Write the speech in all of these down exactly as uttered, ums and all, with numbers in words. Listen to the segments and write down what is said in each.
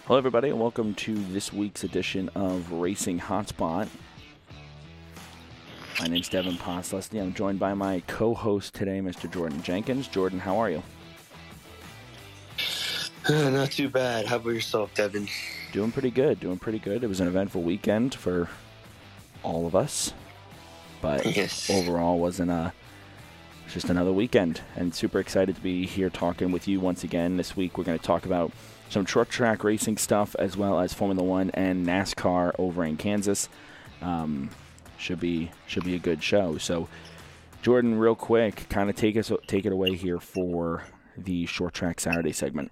Hello, everybody, and welcome to this week's edition of Racing Hotspot. My name's Devin Poslesny. I'm joined by my co-host today, Mister Jordan Jenkins. Jordan, how are you? Uh, not too bad. How about yourself, Devin? Doing pretty good. Doing pretty good. It was an eventful weekend for all of us, but yes. overall wasn't a just another weekend. And super excited to be here talking with you once again. This week we're going to talk about some short track racing stuff as well as Formula One and NASCAR over in Kansas. Um, should be should be a good show. So, Jordan, real quick, kind of take us take it away here for the Short Track Saturday segment.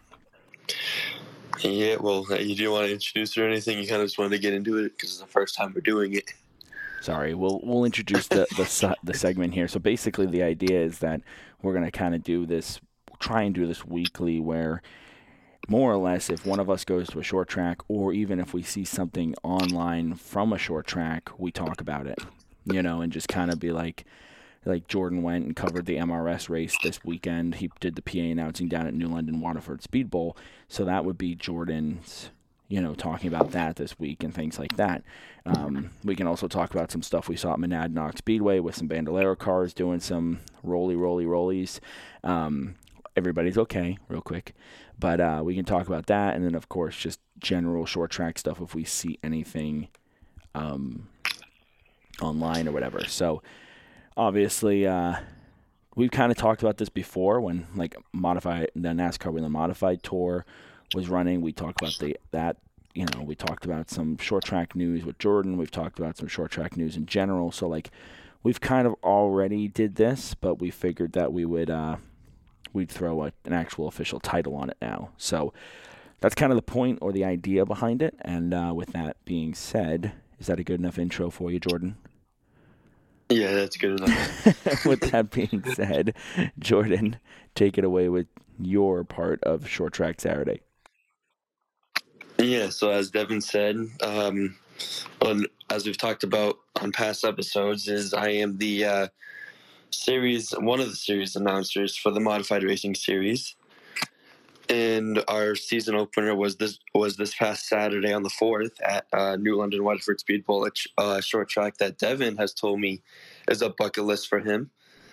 Yeah, well, you didn't want to introduce or anything. You kind of just wanted to get into it because it's the first time we're doing it. Sorry, we'll we'll introduce the the, the segment here. So basically, the idea is that we're going to kind of do this, try and do this weekly, where more or less, if one of us goes to a short track, or even if we see something online from a short track, we talk about it, you know, and just kind of be like, like Jordan went and covered the M R S race this weekend. He did the P A announcing down at New London Waterford Speed Bowl, so that would be Jordan's, you know, talking about that this week and things like that. Um, we can also talk about some stuff we saw at Monadnock Speedway with some Bandolero cars doing some rolly, rolly, rollies. Um, everybody's okay, real quick. But uh, we can talk about that, and then, of course, just general short track stuff if we see anything um, online or whatever. So, obviously, uh, we've kind of talked about this before when, like, modified the NASCAR Whelen Modified Tour was running. We talked about the that, you know, we talked about some short track news with Jordan. We've talked about some short track news in general. So, like, we've kind of already did this, but we figured that we would uh, – we'd throw a, an actual official title on it now. So that's kind of the point or the idea behind it. And uh, with that being said, is that a good enough intro for you, Jordan? Yeah, that's good enough. With that being said, Jordan, take it away with your part of Short Track Saturday. Yeah, so as Devin said, um, on, as we've talked about on past episodes, is I am the uh, series, one of the series announcers for the Modified Racing Series. And our season opener was this was this past Saturday on the fourth at uh, New London Waterford Speed Bowl, a uh, short track that Devin has told me is a bucket list for him.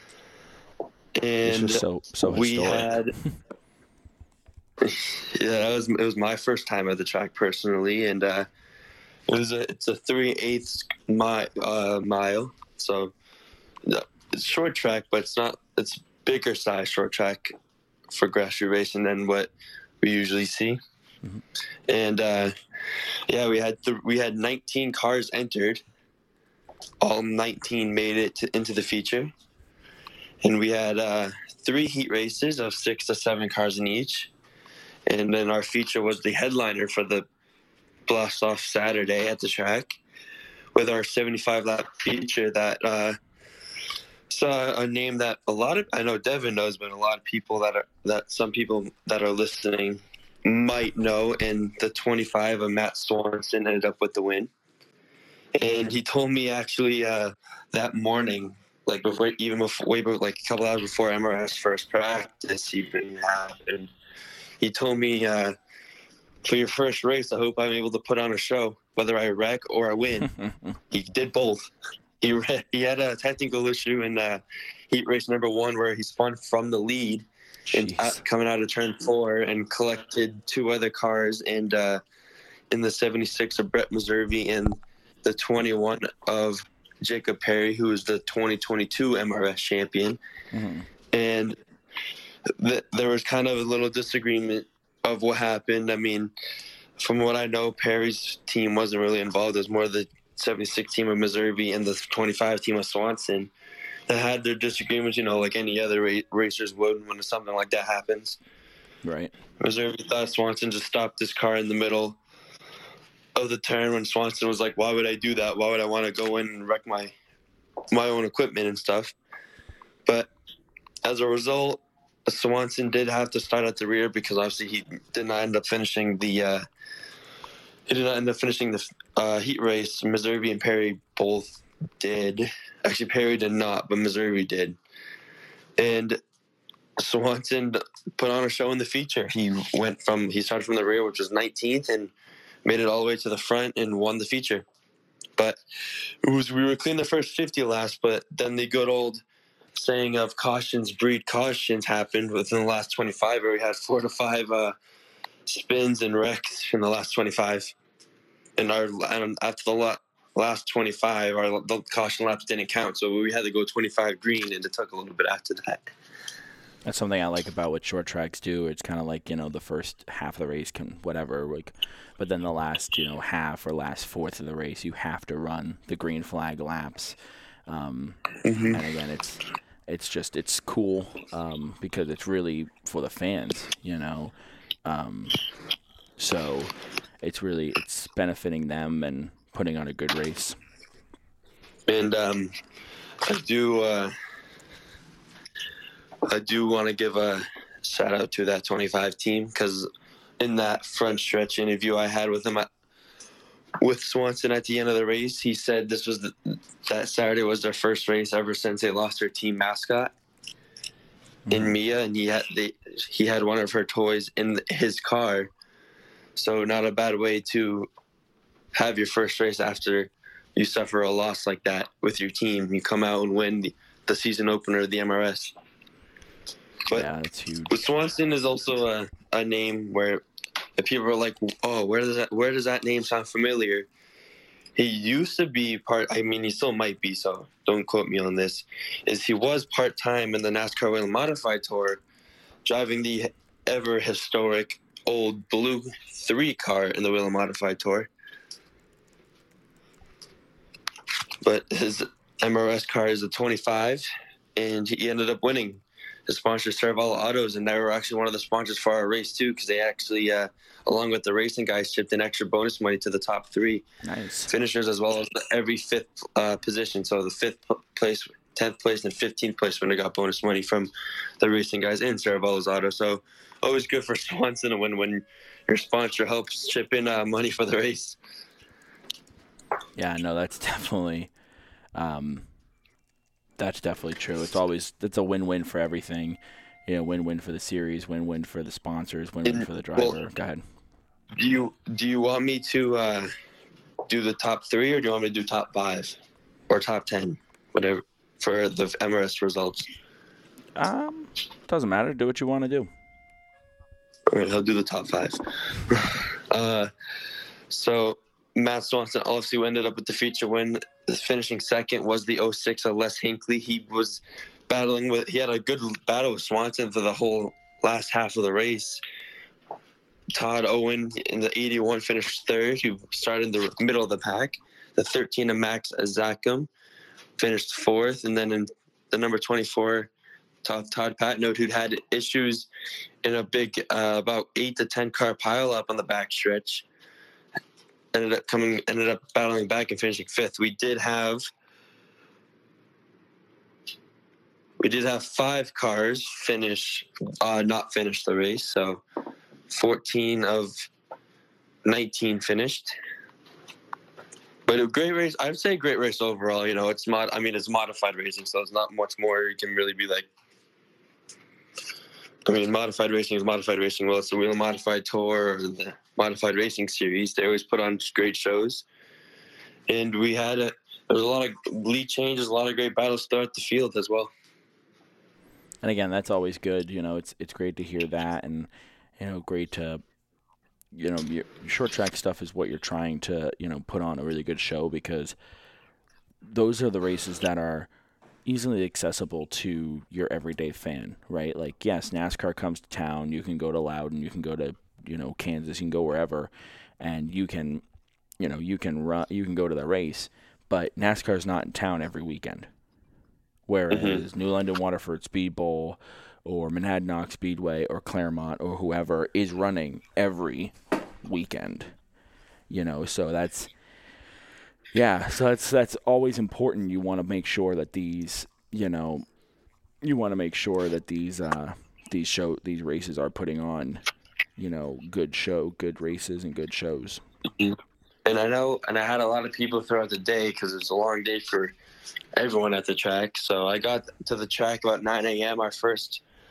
And so so we historic. had, yeah, that was it was my first time at the track personally, and uh, it was a it's a three eighths mi- uh, mile, so it's short track, but it's not it's bigger size short track for grassroots racing than what we usually see. Mm-hmm. And uh, yeah, we had th- we had nineteen cars entered. All nineteen made it to, into the feature, and we had uh, three heat races of six to seven cars in each. And then our feature was the headliner for the blast off Saturday at the track, with our seventy-five lap feature that uh, saw a name that a lot of I know Devin knows, but a lot of people that are that some people that are listening might know. And the twenty-five of Matt Swanson ended up with the win. And he told me actually uh, that morning, like before, even before, way before, like a couple hours before M R S first practice even happened, he told me, uh, for your first race, I hope I'm able to put on a show, whether I wreck or I win. He did both. He re- he had a technical issue in uh, heat race number one where he spun from the lead and uh, coming out of turn four and collected two other cars, and uh, in the seventy-six of Brett Meservey and the twenty-one of Jacob Perry, who is the twenty twenty-two M R S champion. Mm-hmm. And th- there was kind of a little disagreement of what happened. I mean, from what I know, Perry's team wasn't really involved. It was more the seventy-six team of Meservey and the twenty-five team of Swanson that had their disagreements, you know, like any other ra- racers would when something like that happens. Right. Meservey thought Swanson just stopped his car in the middle of the turn when Swanson was like, why would I do that? Why would I want to go in and wreck my my own equipment and stuff? But as a result, Swanson did have to start at the rear because obviously he did not end up finishing the uh, he did not end up finishing the uh, heat race. Meservey and Perry both did. Actually, Perry did not, but Meservey did. And Swanson put on a show in the feature. He went from he started from the rear, which was nineteenth, and made it all the way to the front and won the feature. But it was we were clean the first fifty laps, but then the good old saying of cautions breed cautions happened within the last twenty-five, where we had four to five uh, spins and wrecks in the last twenty-five. And our and after the last twenty-five, our the caution laps didn't count, so we had to go twenty-five green, and it took a little bit after that. That's something I like about what short tracks do. It's kind of like, you know, the first half of the race can whatever, like, but then the last, you know, half or last fourth of the race, you have to run the green flag laps. Um, mm-hmm. And again, it's it's just it's cool um, because it's really for the fans, you know. Um, so it's really it's benefiting them and putting on a good race. And um, I do. Uh... I do want to give a shout out to that twenty-five team, because in that front stretch interview I had with him at, with Swanson at the end of the race, he said this was the, that Saturday was their first race ever since they lost their team mascot mm-hmm. in Mia, and he had they, he had one of her toys in his car. So not a bad way to have your first race after you suffer a loss like that with your team. You come out and win the, the season opener of the M R S. But yeah, that's huge. Swanson is also a, a name where people are like, oh, where does that where does that name sound familiar? He used to be part, I mean, he still might be, so don't quote me on this, is he was part-time in the NASCAR Whelen Modified Tour, driving the ever-historic old blue three car in the Whelen Modified Tour. But his M R S car is a twenty-five, and he ended up winning. The sponsor, Serval Autos, and they were actually one of the sponsors for our race too, because they actually, uh, along with the racing guys, chipped in extra bonus money to the top three nice. finishers, as well as the, every fifth uh, position. So the fifth place, tenth place, and fifteenth place winner got bonus money from the racing guys in Serval Auto. So always good for Swanson to win when your sponsor helps chip in uh, money for the race. Yeah, no, that's definitely. Um, That's definitely true. It's always it's a win-win for everything. You know, win-win for the series, win-win for the sponsors, win-win for the driver. Well, Go ahead. Do you do you want me to uh, do the top three, or do you want me to do top five or top ten, whatever, for the M R S results? Um, doesn't matter. Do what you want to do. All right, I'll do the top five. uh, so. Matt Swanson obviously ended up with the feature win. Finishing second was the oh six of Les Hinckley. He was battling with, he had a good battle with Swanson for the whole last half of the race. Todd Owen in the eighty-one finished third, who started in the middle of the pack. The thirteen of Max Azackum finished fourth. And then in the number twenty-four, Todd, Todd Patnode, who'd had issues in a big, uh, about eight to ten car pileup on the backstretch. Ended up coming, ended up battling back and finishing fifth. We did have, we did have five cars finish, uh, not finish the race. So fourteen of nineteen finished. But a great race. I'd say great race overall. You know, it's mod. I mean, it's modified racing, so it's not much more you can really be like. I mean, modified racing is modified racing. Well, it's the Whelen Modified Tour or the Modified Racing Series. They always put on great shows. And we had a, there was a lot of lead changes, a lot of great battles throughout the field as well. And again, that's always good. You know, it's it's great to hear that, and you know, great to, you know, your short track stuff is what you're trying to, you know, put on a really good show, because those are the races that are easily accessible to your everyday fan, right? Like, yes, NASCAR comes to town. You can go to Loudon, you can go to, you know, Kansas, you can go wherever, and you can, you know, you can run, you can go to the race. But NASCAR is not in town every weekend. Whereas mm-hmm. New London Waterford Speed Bowl or Monadnock Speedway or Claremont or whoever is running every weekend, you know, so that's, yeah, so that's that's always important. You want to make sure that these, you know, you want to make sure that these uh, these show these races are putting on, you know, good show, good races and good shows. Mm-hmm. And I know, and I had a lot of people throughout the day because it was a long day for everyone at the track. So I got to the track about nine a.m. Our first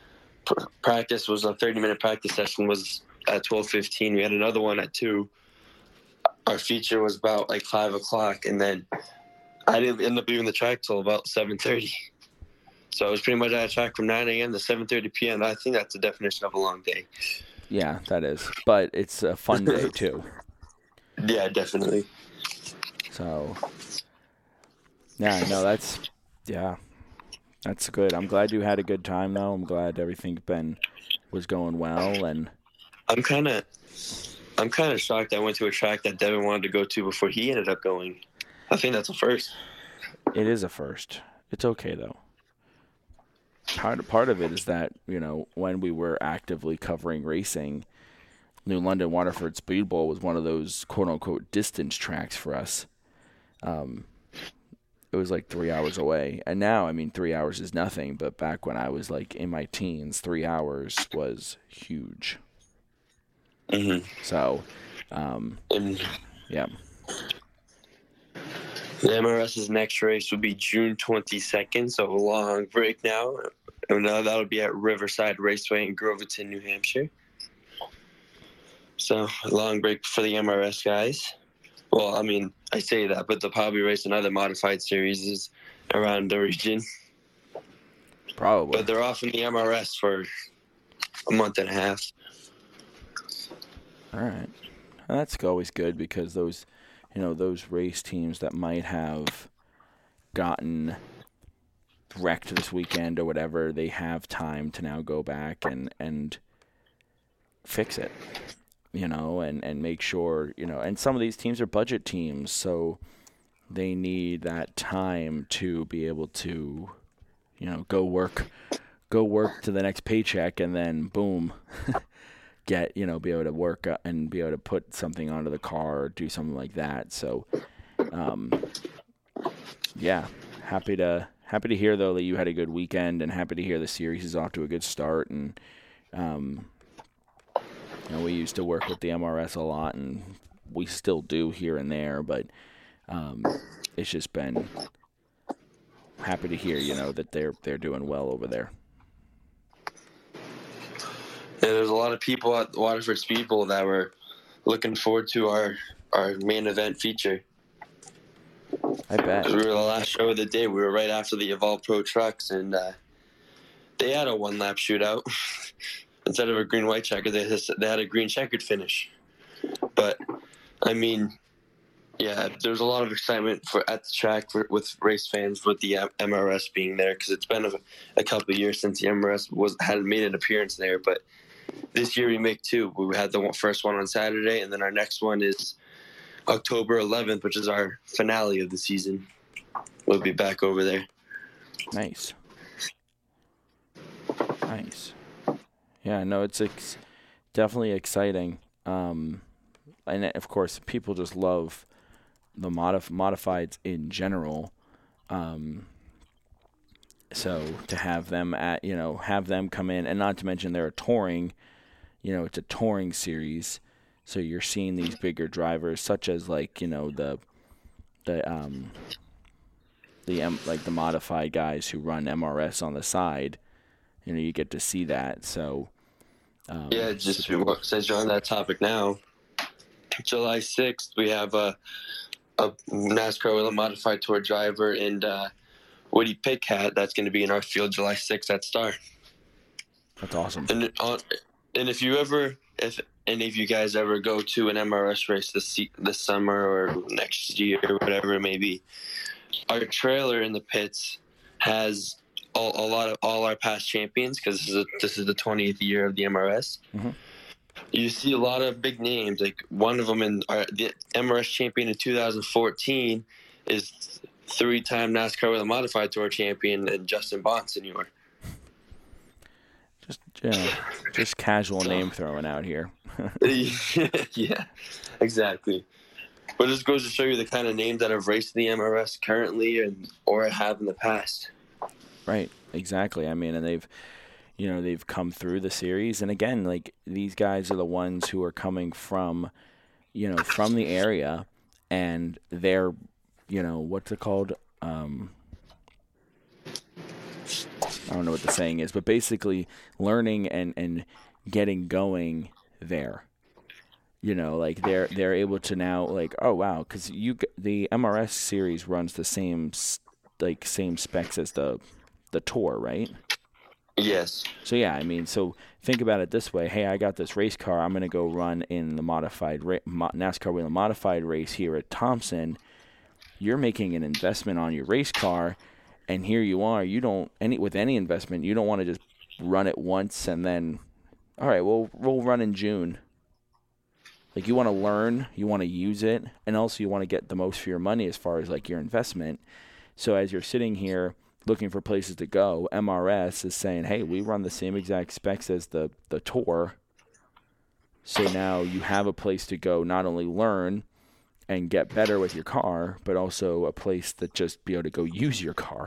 pr- practice was a thirty minute practice session was at twelve fifteen. We had another one at two. Our feature was about like five o'clock, and then I didn't end up leaving the track till about seven thirty. So I was pretty much at a track from nine a.m. to seven thirty p.m. I think that's the definition of a long day. Yeah, that is. But it's a fun day, too. Yeah, definitely. So, yeah, no, that's, yeah, that's good. I'm glad you had a good time, though. I'm glad everything been was going well. And I'm kind of I'm kind of shocked I went to a track that Devin wanted to go to before he ended up going. I think that's a first. It is a first. It's okay, though. Part, part of it is that, you know, when we were actively covering racing, New London Waterford Speed Bowl was one of those quote-unquote distance tracks for us. Um, it was like three hours away. And now, I mean, three hours is nothing. But back when I was, like, in my teens, three hours was huge. Mm-hmm. So, um, and yeah. The M R S's next race will be June twenty-second, so a long break now. And uh, that'll be at Riverside Raceway in Groverton, New Hampshire. So, a long break for the M R S guys. Well, I mean, I say that, but they'll probably race another modified series around the region. Probably. But they're off in the M R S for a month and a half. All right. Well, that's always good because those, you know, those race teams that might have gotten wrecked this weekend or whatever, they have time to now go back and, and fix it, you know, and, and make sure, you know, and some of these teams are budget teams, so they need that time to be able to, you know, go work, go work to the next paycheck and then boom, get, you know, be able to work and be able to put something onto the car or do something like that. So, um, yeah, happy to, happy to hear though that you had a good weekend and happy to hear the series is off to a good start. And, um, you know, we used to work with the M R S a lot and we still do here and there, but, um, it's just been happy to hear, you know, that they're, they're doing well over there. Yeah, there's a lot of people at the Waterford Speed Bowl that were looking forward to our, our main event feature. I bet. We were the last show of the day. We were right after the Evolve Pro trucks, and uh, they had a one-lap shootout. Instead of a green-white checker, they, they had a green checkered finish. But, I mean, yeah, there's a lot of excitement for at the track for, with race fans with the M R S being there because it's been a, a couple of years since the M R S was hadn't made an appearance there. But this year we make two. We had the one, first one on Saturday, and then our next one is October eleventh, which is our finale of the season. We'll be back over there. Nice. Nice. Yeah, no, it's ex- definitely exciting. Um, and, of course, people just love the modif- modifieds in general. Um, so to have them at, you know, have them come in, and not to mention they're a touring, you know, it's a touring series. So you're seeing these bigger drivers, such as like, you know, the, the, um, the, um, like the modified guys who run M R S on the side. You know, you get to see that. So, um, yeah, just cool. Since you're on that topic now, July sixth, we have a, a NASCAR Modified Tour driver and uh, Woody Pitcat that's going to be in our field July sixth at Star. That's awesome. And on, and if you ever, if any of you guys ever go to an M R S race this this summer or next year or whatever it may be, our trailer in the pits has all, a lot of all our past champions because this is a, this is the twentieth year of the M R S. Mm-hmm. You see a lot of big names. Like one of them in our, the M R S champion in two thousand fourteen is three-time NASCAR with a Modified Tour champion and Justin Bonsignor. Just you know, just casual name throwing out here. Yeah, exactly. But it just goes to show you the kind of names that have raced in the M R S currently and or have in the past. Right, exactly. I mean, and they've, you know, they've come through the series, and again, like these guys are the ones who are coming from, you know, from the area, and they're, you know, what's it called? Um, I don't know what the saying is, but basically learning and, and getting going there. You know, like they're they're able to now like, oh wow, because you the M R S series runs the same like same specs as the the Tour, right? Yes. So yeah, I mean, so think about it this way: hey, I got this race car. I'm going to go run in the modified ra- NASCAR Whelen modified race here at Thompson. You're making an investment on your race car, and here you are. You don't any with any investment. You don't want to just run it once and then, all right, well, we'll run in June. Like you want to learn, you want to use it, and also you want to get the most for your money as far as like your investment. So as you're sitting here looking for places to go, M R S is saying, hey, we run the same exact specs as the, the Tour. So now you have a place to go not only learn and get better with your car, but also a place that just be able to go use your car.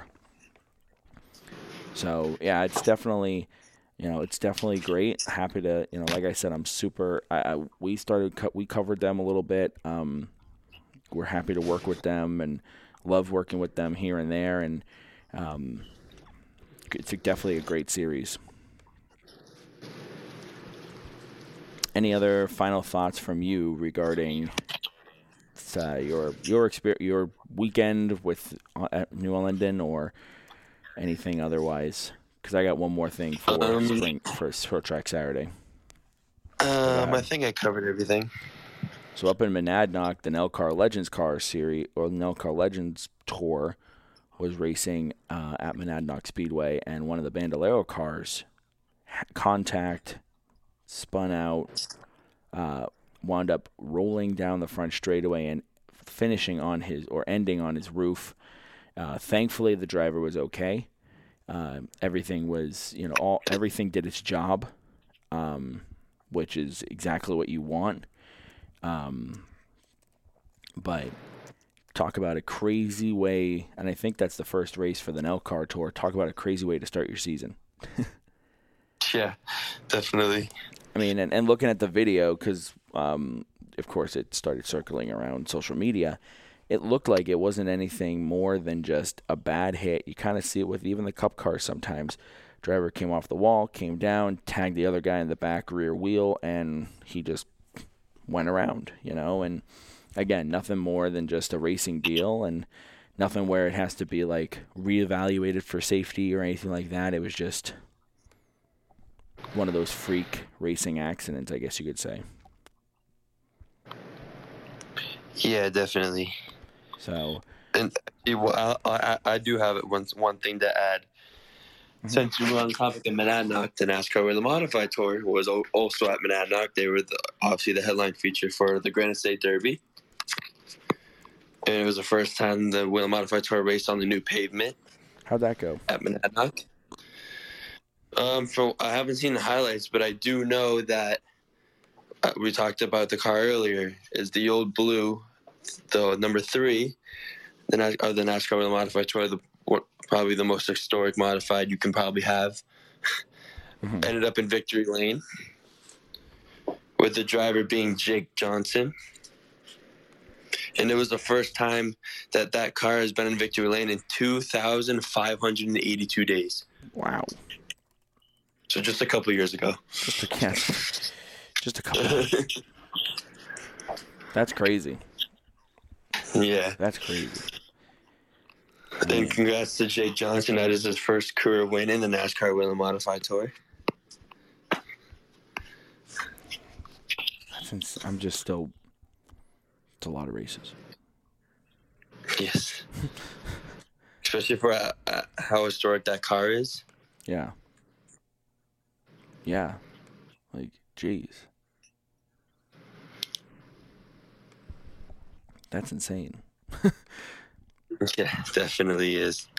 So, yeah, it's definitely, you know, it's definitely great. Happy to, you know, like I said, I'm super, I, I we started, we covered them a little bit. Um, we're happy to work with them and love working with them here and there. And, Um, it's definitely a great series. Any other final thoughts from you regarding uh, your your experience, your weekend with uh, at New Orleans, or anything otherwise? Because I got one more thing for Um, spring for Short Track Saturday. Um, uh, I think I covered everything. So up in Monadnock, the Nelcar Legends Car Series or Nelcar Legends Tour was racing uh, at Monadnock Speedway, and one of the Bandolero cars, contact, spun out, uh, wound up rolling down the front straightaway and finishing on his, or ending on his roof. Uh, thankfully, the driver was okay. Uh, everything was, you know, all everything did its job, um, which is exactly what you want. Um, but talk about a crazy way, and I think that's the first race for the Nelcar Tour. Talk about a crazy way to start your season. Yeah, definitely. I mean, and, and looking at the video, because, um, of course, it started circling around social media, it looked like it wasn't anything more than just a bad hit. You kind of see it with even the Cup cars sometimes. Driver came off the wall, came down, tagged the other guy in the back rear wheel, and he just went around, you know, and again, nothing more than just a racing deal, and nothing where it has to be like reevaluated for safety or anything like that. It was just one of those freak racing accidents, I guess you could say. Yeah, definitely. So, and I, I, I do have one one thing to add. Mm-hmm. Since we were on the topic of Monadnock, the NASCAR Whelen Modified Tour was also at Monadnock. They were the, obviously the headline feature for the Granite State Derby. And it was the first time the Whelen Modified Tour raced on the new pavement. How'd that go? At Monadnock. Um, from, I haven't seen the highlights, but I do know that uh, we talked about the car earlier. Is the old blue, the number three, the, uh, the NASCAR Whelen Modified Tour, the, probably the most historic modified you can probably have. Mm-hmm. Ended up in victory lane, with the driver being Jake Johnson. And it was the first time that that car has been in victory lane in two thousand five hundred eighty-two days. Wow. So just a couple of years ago. Just a, yes. just a couple. That's crazy. Yeah. That's crazy. And congrats to Jake Johnson. That is his first career win in the NASCAR Whelen Modified Tour. Since I'm just still, it's a lot of races. Yes. Especially for uh, uh, how historic that car is. Yeah. Yeah. Like, geez. That's insane. Yeah, definitely is.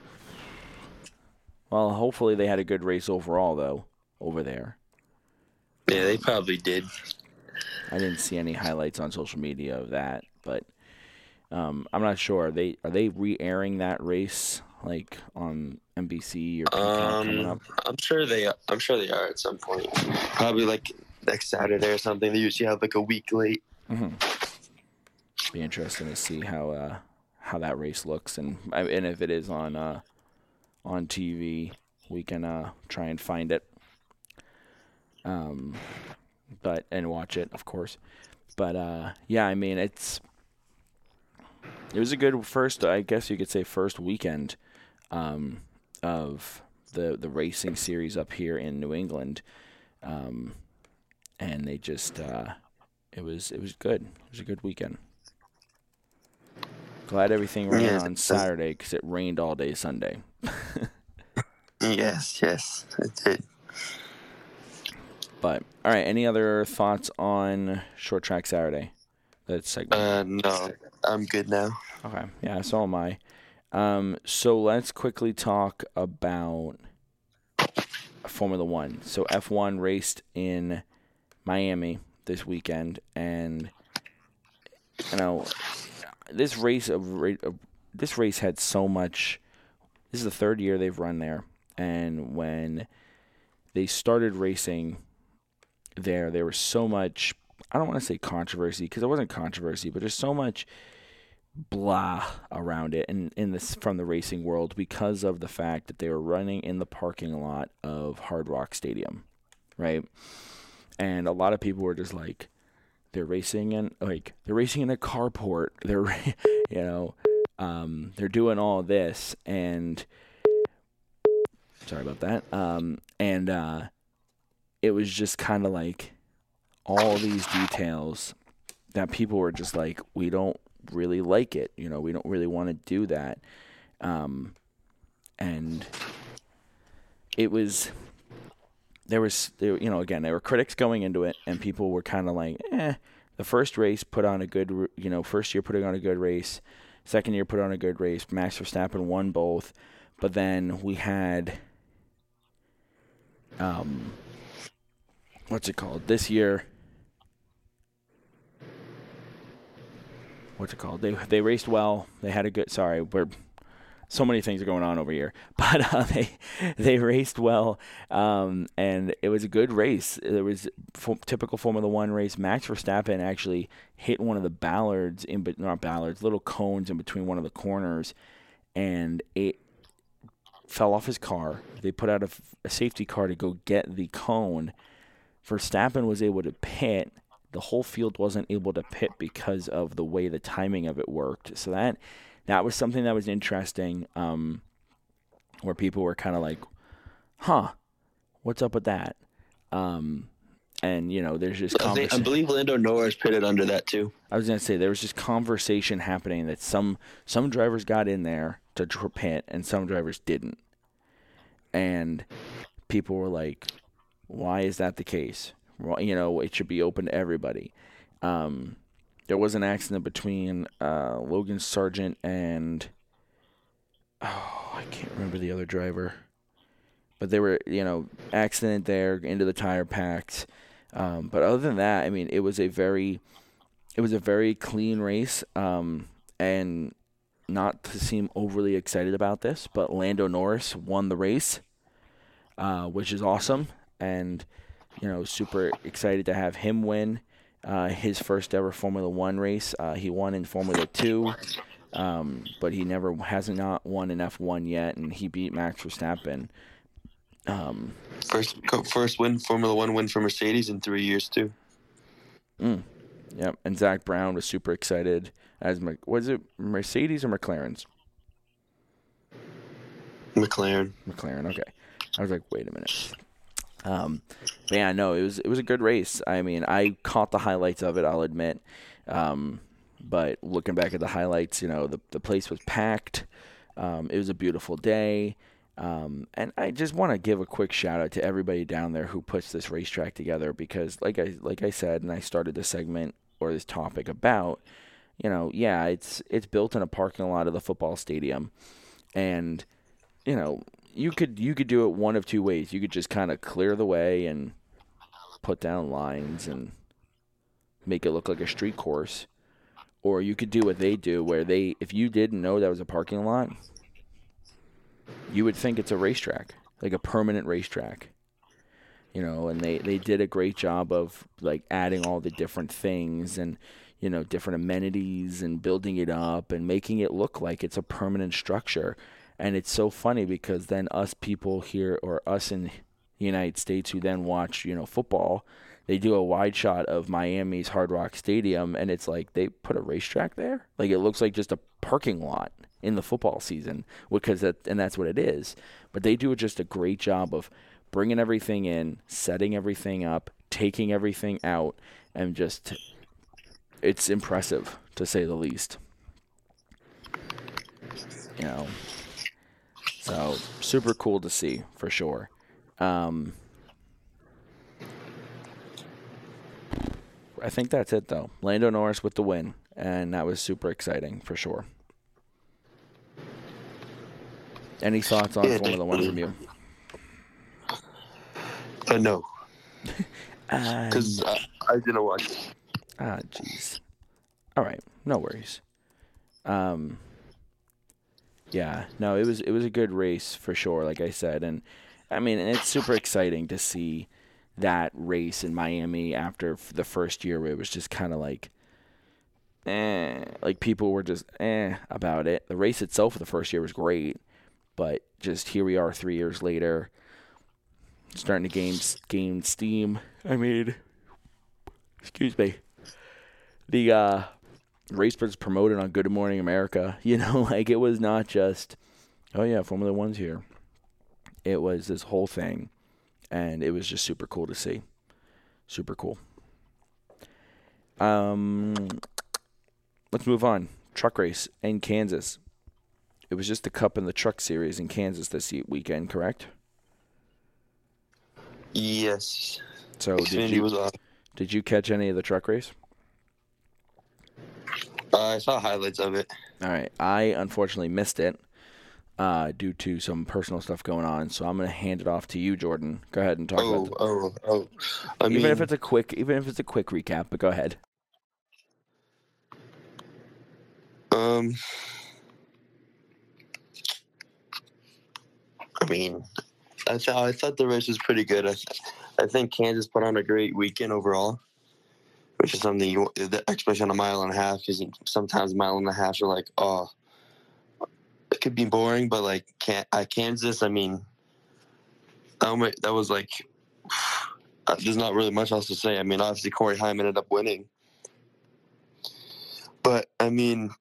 Well, hopefully they had a good race overall, though, over there. Yeah, they probably did. I didn't see any highlights on social media of that, but um, I'm not sure. Are they are they re-airing that race like on N B C or Peacock um, coming up? I'm sure they. Are. I'm sure they are at some point. Probably like next Saturday or something. They usually have like a week late. Mm-hmm. Be interesting to see how uh, how that race looks, and and if it is on uh, on T V we can uh, try and find it. Um, but and watch it, of course. But uh, yeah, I mean, it's it was a good first, I guess you could say, first weekend um, of the the racing series up here in New England, um, and they just uh, it was it was good. It was a good weekend. Glad everything ran Yeah, on Saturday because it rained all day Sunday. Yes, yes, it did. But all right, any other thoughts on Short Track Saturday? That segment. Uh, no, I'm good now. Okay, yeah, so am I. Um, so let's quickly talk about Formula One. So F one raced in Miami this weekend, and you know this race of this race had so much. This is the third year they've run there, and when they started racing there, there was so much. I don't want to say controversy because it wasn't controversy, but there's so much blah around it and in this from the racing world because of the fact that they were running in the parking lot of Hard Rock Stadium, right? And a lot of people were just like, they're racing in like they're racing in a carport. They're you know, um, they're doing all this and sorry about that. Um, and uh, it was just kind of like all these details that people were just like, we don't really like it, you know, we don't really want to do that, um, and it was, there was, there, you know, again, there were critics going into it, and people were kind of like, eh, the first race put on a good, you know, first year putting on a good race, second year put on a good race, Max Verstappen won both, but then we had, um, what's it called, this year, What's it called? They they raced well. They had a good. Sorry, we're so many things are going on over here, but uh, they they raced well, um, and it was a good race. There was f- typical Formula One race. Max Verstappen actually hit one of the ballards in, but not ballards, little cones in between one of the corners, and it fell off his car. They put out a, a safety car to go get the cone. Verstappen was able to pit. The whole field wasn't able to pit because of the way the timing of it worked. So that that was something that was interesting, um, where people were kind of like, huh, what's up with that? Um, and, you know, there's just I, think, I conversa- believe Lando Norris pitted under that too. I was going to say, there was just conversation happening that some some drivers got in there to pit and some drivers didn't. And people were like, why is that the case? You know, it should be open to everybody. Um, there was an accident between uh, Logan Sargent and oh, I can't remember the other driver, but they were, you know, accident there into the tire packs. Um, but other than that, I mean, it was a very, it was a very clean race. Um, and not to seem overly excited about this, but Lando Norris won the race, uh, which is awesome, and you know, super excited to have him win uh, his first ever Formula One race. Uh, he won in Formula Two, um, but he never hasn't not won in F one yet, and he beat Max Verstappen. Um, first, first win Formula One win for Mercedes in three years too. Mm, yep, and Zach Brown was super excited. As was it Mercedes or McLaren's? McLaren. McLaren. Okay, I was like, wait a minute. Um, but yeah, no, it was it was a good race. I mean, I caught the highlights of it, I'll admit. Um, but looking back at the highlights, you know, the the place was packed. Um, it was a beautiful day. Um, and I just want to give a quick shout out to everybody down there who puts this racetrack together because, like I like I said, and I started this segment or this topic about, you know, yeah, it's it's built in a parking lot of the football stadium, and you know. You could you could do it one of two ways. You could just kind of clear the way and put down lines and make it look like a street course, or you could do what they do, where they if you didn't know that was a parking lot, you would think it's a racetrack, like a permanent racetrack. You know, and they, they did a great job of like adding all the different things and you know different amenities and building it up and making it look like it's a permanent structure. And it's so funny because then us people here, or us in the United States who then watch, you know, football, they do a wide shot of Miami's Hard Rock Stadium, and it's like they put a racetrack there. Like it looks like just a parking lot in the football season, because that, and that's what it is. But they do just a great job of bringing everything in, setting everything up, taking everything out, and just it's impressive to say the least. You know, so super cool to see for sure. Um, I think that's it though. Lando Norris with the win, and that was super exciting for sure. Any thoughts on Formula One from you? Uh, no, because uh, I, I didn't watch it. Ah, jeez. All right, no worries. Um, yeah, no, it was it was a good race for sure, like I said, and I mean, it's super exciting to see that race in Miami after the first year where it was just kind of like, eh, like people were just eh about it. The race itself for the first year was great, but just here we are three years later, starting to gain gain steam. I mean, excuse me. The uh, race was promoted on Good Morning America. You know, like it was not just, oh yeah, Formula One's here. It was this whole thing, and it was just super cool to see. Super cool. Um, let's move on. Truck race in Kansas. It was just the Cup and the Truck Series in Kansas this weekend, correct? Yes. So did you, was on. Did you catch any of the truck race? Uh, I saw highlights of it. All right. I unfortunately missed it uh, due to some personal stuff going on, so I'm going to hand it off to you, Jordan. Go ahead and talk oh, about it. Oh, oh, I even mean, if it's a quick, even if it's a quick recap, but go ahead. Um, I mean, I thought I thought the race was pretty good. I, th- I think Kansas put on a great weekend overall, which is something you, especially on a mile and a half, because sometimes a mile and a half are like, oh, it could be boring, but like can uh, Kansas, I mean, that, that was like, there's not really much else to say. I mean, obviously Corey Heim ended up winning, but I mean,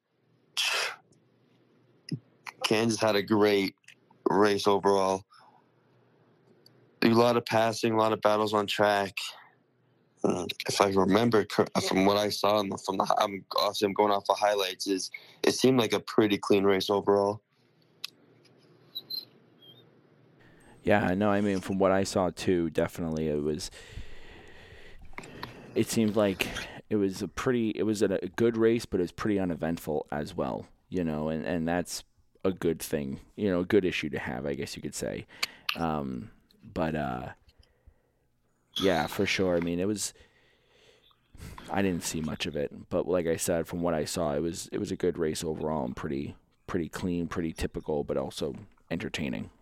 Kansas had a great race overall. A lot of passing, a lot of battles on track. If I remember from what I saw from the, I'm obviously I'm going off the highlights, is it seemed like a pretty clean race overall. Yeah, no, I mean from what I saw too, definitely it was. It seemed like it was a pretty, it was a good race, but it was pretty uneventful as well, you know, and, and that's a good thing, you know, a good issue to have, I guess you could say. Um, but uh, yeah, for sure. I mean, it was. I didn't see much of it, but like I said, from what I saw, it was it was a good race overall and pretty pretty clean, pretty typical, but also entertaining.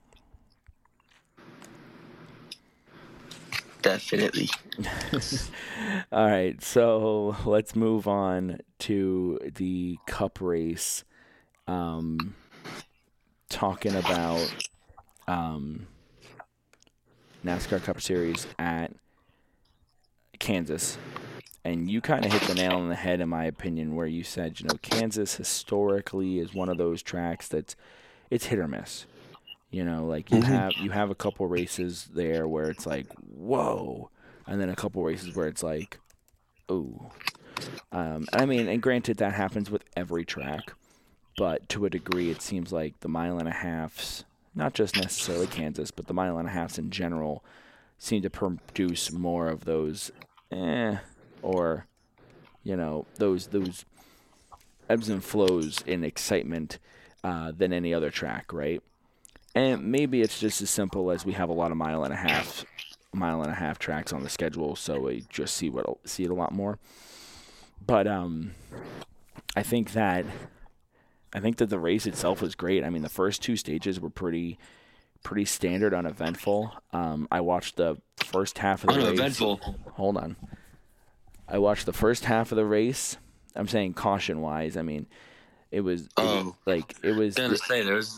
Definitely. All right, so let's move on to the Cup race. Um, talking about um, NASCAR Cup Series at Kansas. And you kind of hit the nail on the head, in my opinion, where you said, you know, Kansas historically is one of those tracks that's it's hit or miss. You know, like you mm-hmm. have you have a couple races there where it's like, whoa, and then a couple races where it's like, ooh. Um, I mean, and granted, that happens with every track, but to a degree, it seems like the mile and a halves, not just necessarily Kansas, but the mile and a halves in general, seem to produce more of those, eh. Or, you know, those those ebbs and flows in excitement uh, than any other track, right? And maybe it's just as simple as we have a lot of mile and a half, mile and a half tracks on the schedule, so we just see what see it a lot more. But um, I think that I think that the race itself was great. I mean, the first two stages were pretty pretty standard, uneventful. Um, I watched the first half of the uneventful. race. Hold on. I watched the first half of the race. I'm saying caution-wise. I mean, it was, it oh. was like it was. I was gonna say there's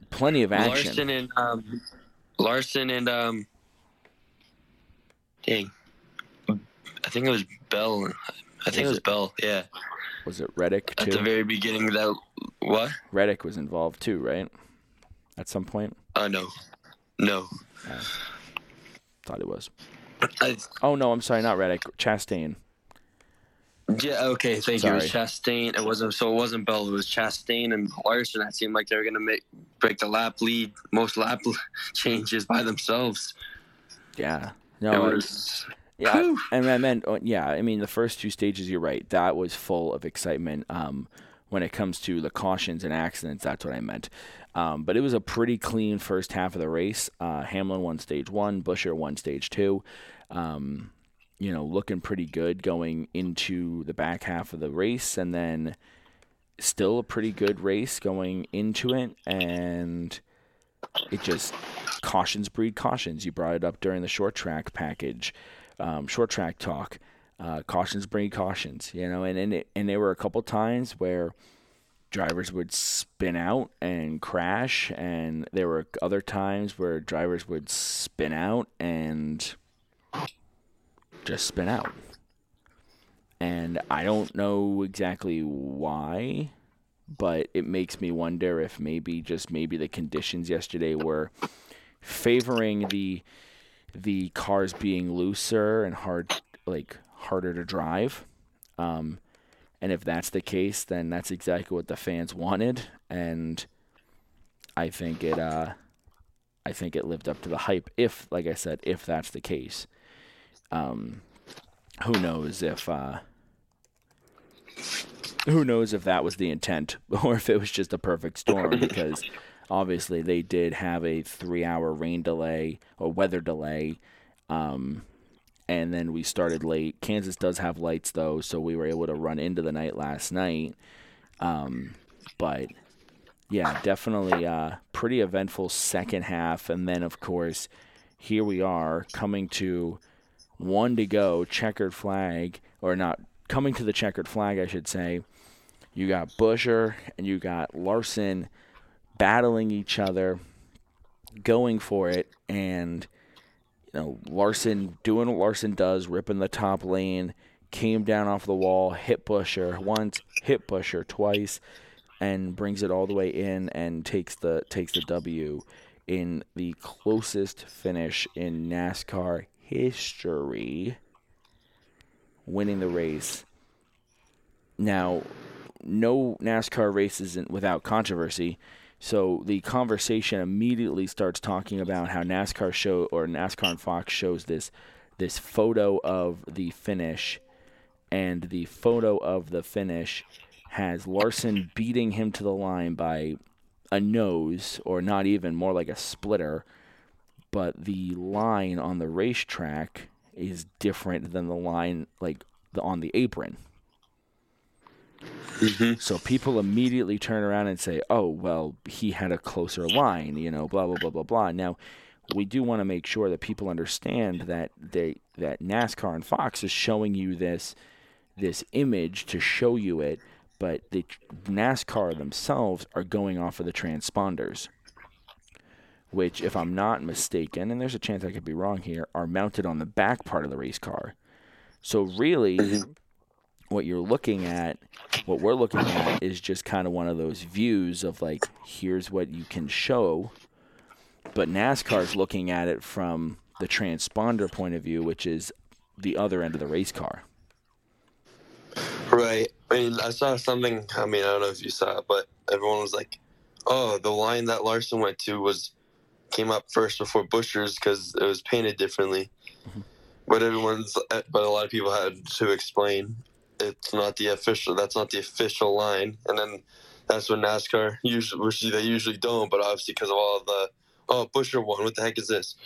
plenty of action. Larson and um, Larson and um, dang, I think it was Bell. I think was it was it, Bell. Yeah. Was it Reddick too? At the very beginning, that what? Reddick was involved too, right? At some point. Uh no, no. Uh, thought it was. I, oh no, I'm sorry, not Reddick. Chastain. Yeah, okay, thank Sorry. you. It was Chastain. It wasn't so. It wasn't Bell. It was Chastain and Larson. That seemed like they were going to make break the lap lead, most lap changes by themselves. Yeah, no, it was. Yeah, whew. and I meant, yeah, I mean, the first two stages, you're right. That was full of excitement. Um, when it comes to the cautions and accidents, that's what I meant. Um, but it was a pretty clean first half of the race. Uh, Hamlin won stage one, Buescher won stage two. Um, you know, looking pretty good going into the back half of the race, and then still a pretty good race going into it, and it just, cautions breed cautions. You brought it up during the short track package, um, short track talk. Uh, cautions breed cautions, you know, and and, it, and there were a couple times where drivers would spin out and crash, and there were other times where drivers would spin out and just spin out. And I don't know exactly why, but it makes me wonder if maybe just maybe the conditions yesterday were favoring the the cars being looser and hard, like harder to drive. Um, and if that's the case, then that's exactly what the fans wanted, and I think it uh, I think it lived up to the hype. If, like I said, if that's the case. Um, who knows if uh, who knows if that was the intent or if it was just a perfect storm, because obviously they did have a three-hour rain delay or weather delay, um, and then we started late. Kansas does have lights though, so we were able to run into the night last night. Um, but yeah, definitely a pretty eventful second half, and then of course here we are coming to one to go, checkered flag, or not, coming to the checkered flag, I should say. You got Buescher and you got Larson battling each other, going for it, and you know, Larson doing what Larson does, ripping the top lane, came down off the wall, hit Buescher once, hit Buescher twice, and brings it all the way in and takes the takes the W in the closest finish in NASCAR history, winning the race. Now, no NASCAR race isn't without controversy, so the conversation immediately starts talking about how NASCAR show or NASCAR and Fox shows this this photo of the finish, and the photo of the finish has Larson beating him to the line by a nose, or not even, more like a splitter. But the line on the racetrack is different than the line like the, on the apron. Mm-hmm. So people immediately turn around and say, oh, well, he had a closer line, you know, blah, blah, blah, blah, blah. Now, we do want to make sure that people understand that they that NASCAR and Fox is showing you this this image to show you it, but the NASCAR themselves are going off of the transponders, which, if I'm not mistaken, and there's a chance I could be wrong here, are mounted on the back part of the race car. So really, mm-hmm. what you're looking at, what we're looking at, is just kind of one of those views of, like, here's what you can show. But NASCAR's looking at it from the transponder point of view, which is the other end of the race car. Right. I mean, I saw something, I mean, I don't know if you saw it, but everyone was like, oh, the line that Larson went to was came up first before Buescher's because it was painted differently. Mm-hmm. But everyone's, but a lot of people had to explain it's not the official, that's not the official line. And then that's when NASCAR usually, which they usually don't, but obviously because of all of the, oh, Buescher won, what the heck is this?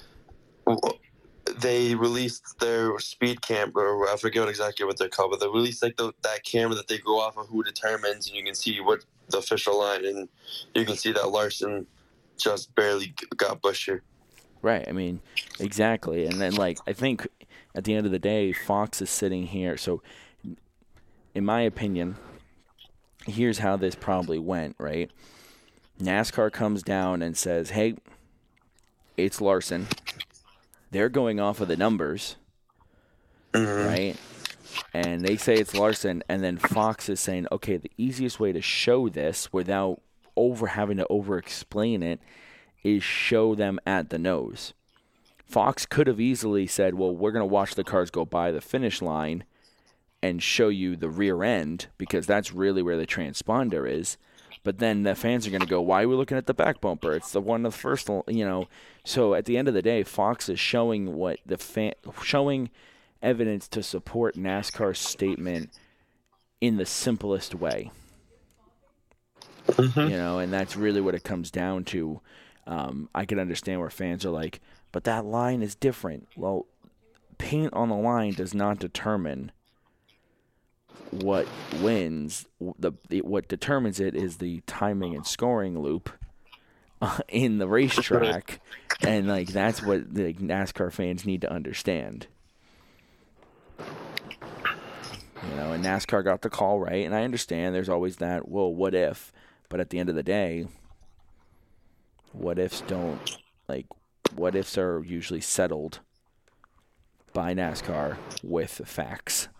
They released their speed camera, or I forget exactly what they're called, but they released like the, that camera that they go off of who determines, and you can see what the official line, and you can see that Larson just barely got Buescher. Right. I mean, exactly. And then, like, I think at the end of the day, Fox is sitting here. So, in my opinion, here's how this probably went, right? NASCAR comes down and says, hey, it's Larson. They're going off of the numbers, Mm-hmm. right? And they say it's Larson, and then Fox is saying, okay, the easiest way to show this without over having to over-explain it is show them at the nose. Fox could have easily said, well, we're going to watch the cars go by the finish line and show you the rear end because that's really where the transponder is. But then the fans are going to go, why are we looking at the back bumper? It's the one of the first, you know. So at the end of the day, Fox is showing what the fan, showing evidence to support NASCAR's statement in the simplest way. Mm-hmm. You know, and that's really what it comes down to. Um, I can understand where fans are like, but that line is different. Well, paint on the line does not determine what wins. The, the what determines it is the timing and scoring loop uh, in the racetrack, and like that's what the NASCAR fans need to understand. You know, and NASCAR got the call right, and I understand there's always that, well, what if? But at the end of the day, what ifs don't, like, what ifs are usually settled by NASCAR with facts.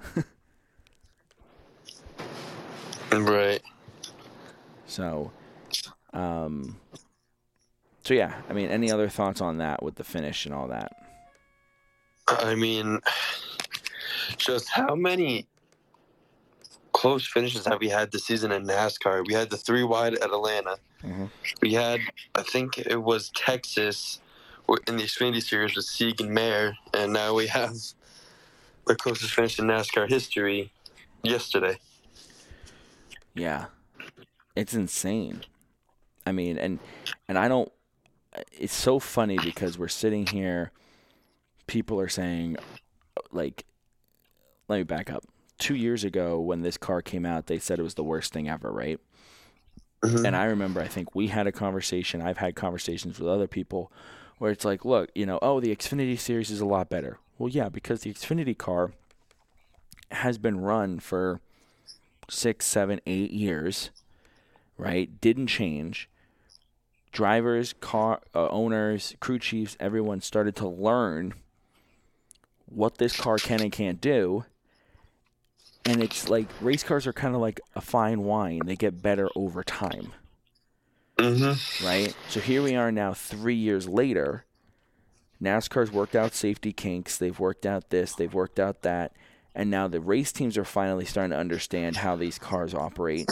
Right. So, um, so yeah, I mean, any other thoughts on that with the finish and all that? I mean, just how many close finishes have we had this season in NASCAR? We had the three wide at Atlanta. Mm-hmm. We had, I think it was Texas in the Xfinity Series with Sieg and Mayer, and now we have the closest finish in NASCAR history yesterday. Yeah, it's insane. I mean, and and I don't. It's so funny because we're sitting here. People are saying, like, let me back up. Two years ago, when this car came out, they said it was the worst thing ever, right? Mm-hmm. And I remember, I think we had a conversation. I've had conversations with other people where it's like, look, you know, oh, the Xfinity Series is a lot better. Well, yeah, because the Xfinity car has been run for six, seven, eight years, right? Didn't change. Drivers, car uh, owners, crew chiefs, everyone started to learn what this car can and can't do. And it's like race cars are kind of like a fine wine. They get better over time. Mm-hmm. Right? So here we are now three years later. NASCAR's worked out safety kinks. They've worked out this. They've worked out that. And now the race teams are finally starting to understand how these cars operate.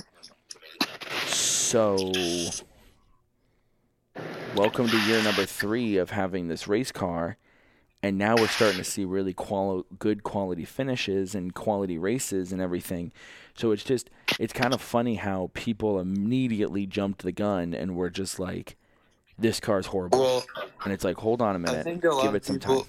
So, welcome to year number three of having this race car. And now we're starting to see really quali- good quality finishes and quality races and everything. So it's just, it's kind of funny how people immediately jumped the gun and were just like, this car's horrible. Well, and it's like, hold on a minute. I think a lot Give it of some people, time.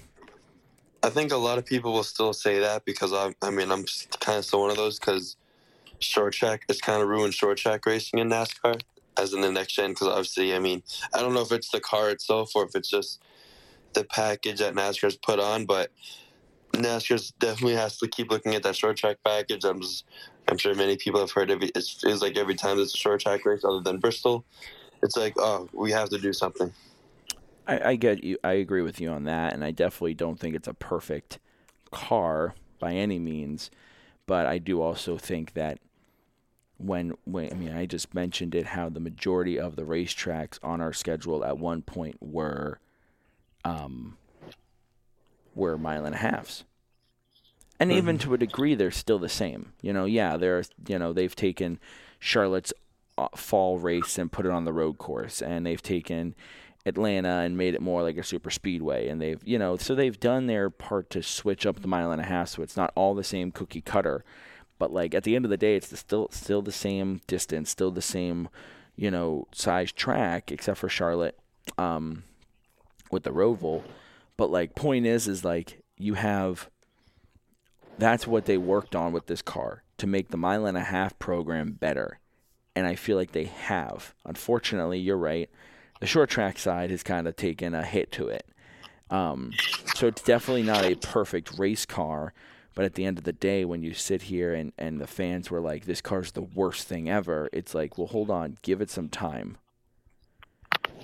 I think a lot of people will still say that because I, I mean, I'm kind of still one of those because short track is kind of ruined short track racing in NASCAR as in the next gen. Because obviously, I mean, I don't know if it's the car itself or if it's just the package that NASCAR's put on, but NASCAR definitely has to keep looking at that short track package. I'm just, I'm sure many people have heard every. It feels like every time there's a short track race other than Bristol, it's like, oh, we have to do something. I, I get you. I agree with you on that, and I definitely don't think it's a perfect car by any means. But I do also think that when, when I mean, I just mentioned it, how the majority of the racetracks on our schedule at one point were, um, were mile and a halves, and mm-hmm. even to a degree, they're still the same. You know, yeah, they're you know they've taken Charlotte's fall race and put it on the road course, and they've taken Atlanta and made it more like a super speedway, and they've you know so they've done their part to switch up the mile and a half, so it's not all the same cookie cutter, but like at the end of the day, it's the still still the same distance, still the same you know size track, except for Charlotte um, with the Roval. But like point is is like you have that's what they worked on with this car to make the mile and a half program better, and I feel like they have. Unfortunately, you're right. The short track side has kind of taken a hit to it. Um, so it's definitely not a perfect race car, but at the end of the day, when you sit here and, and the fans were like, this car's the worst thing ever, it's like, well, hold on, give it some time.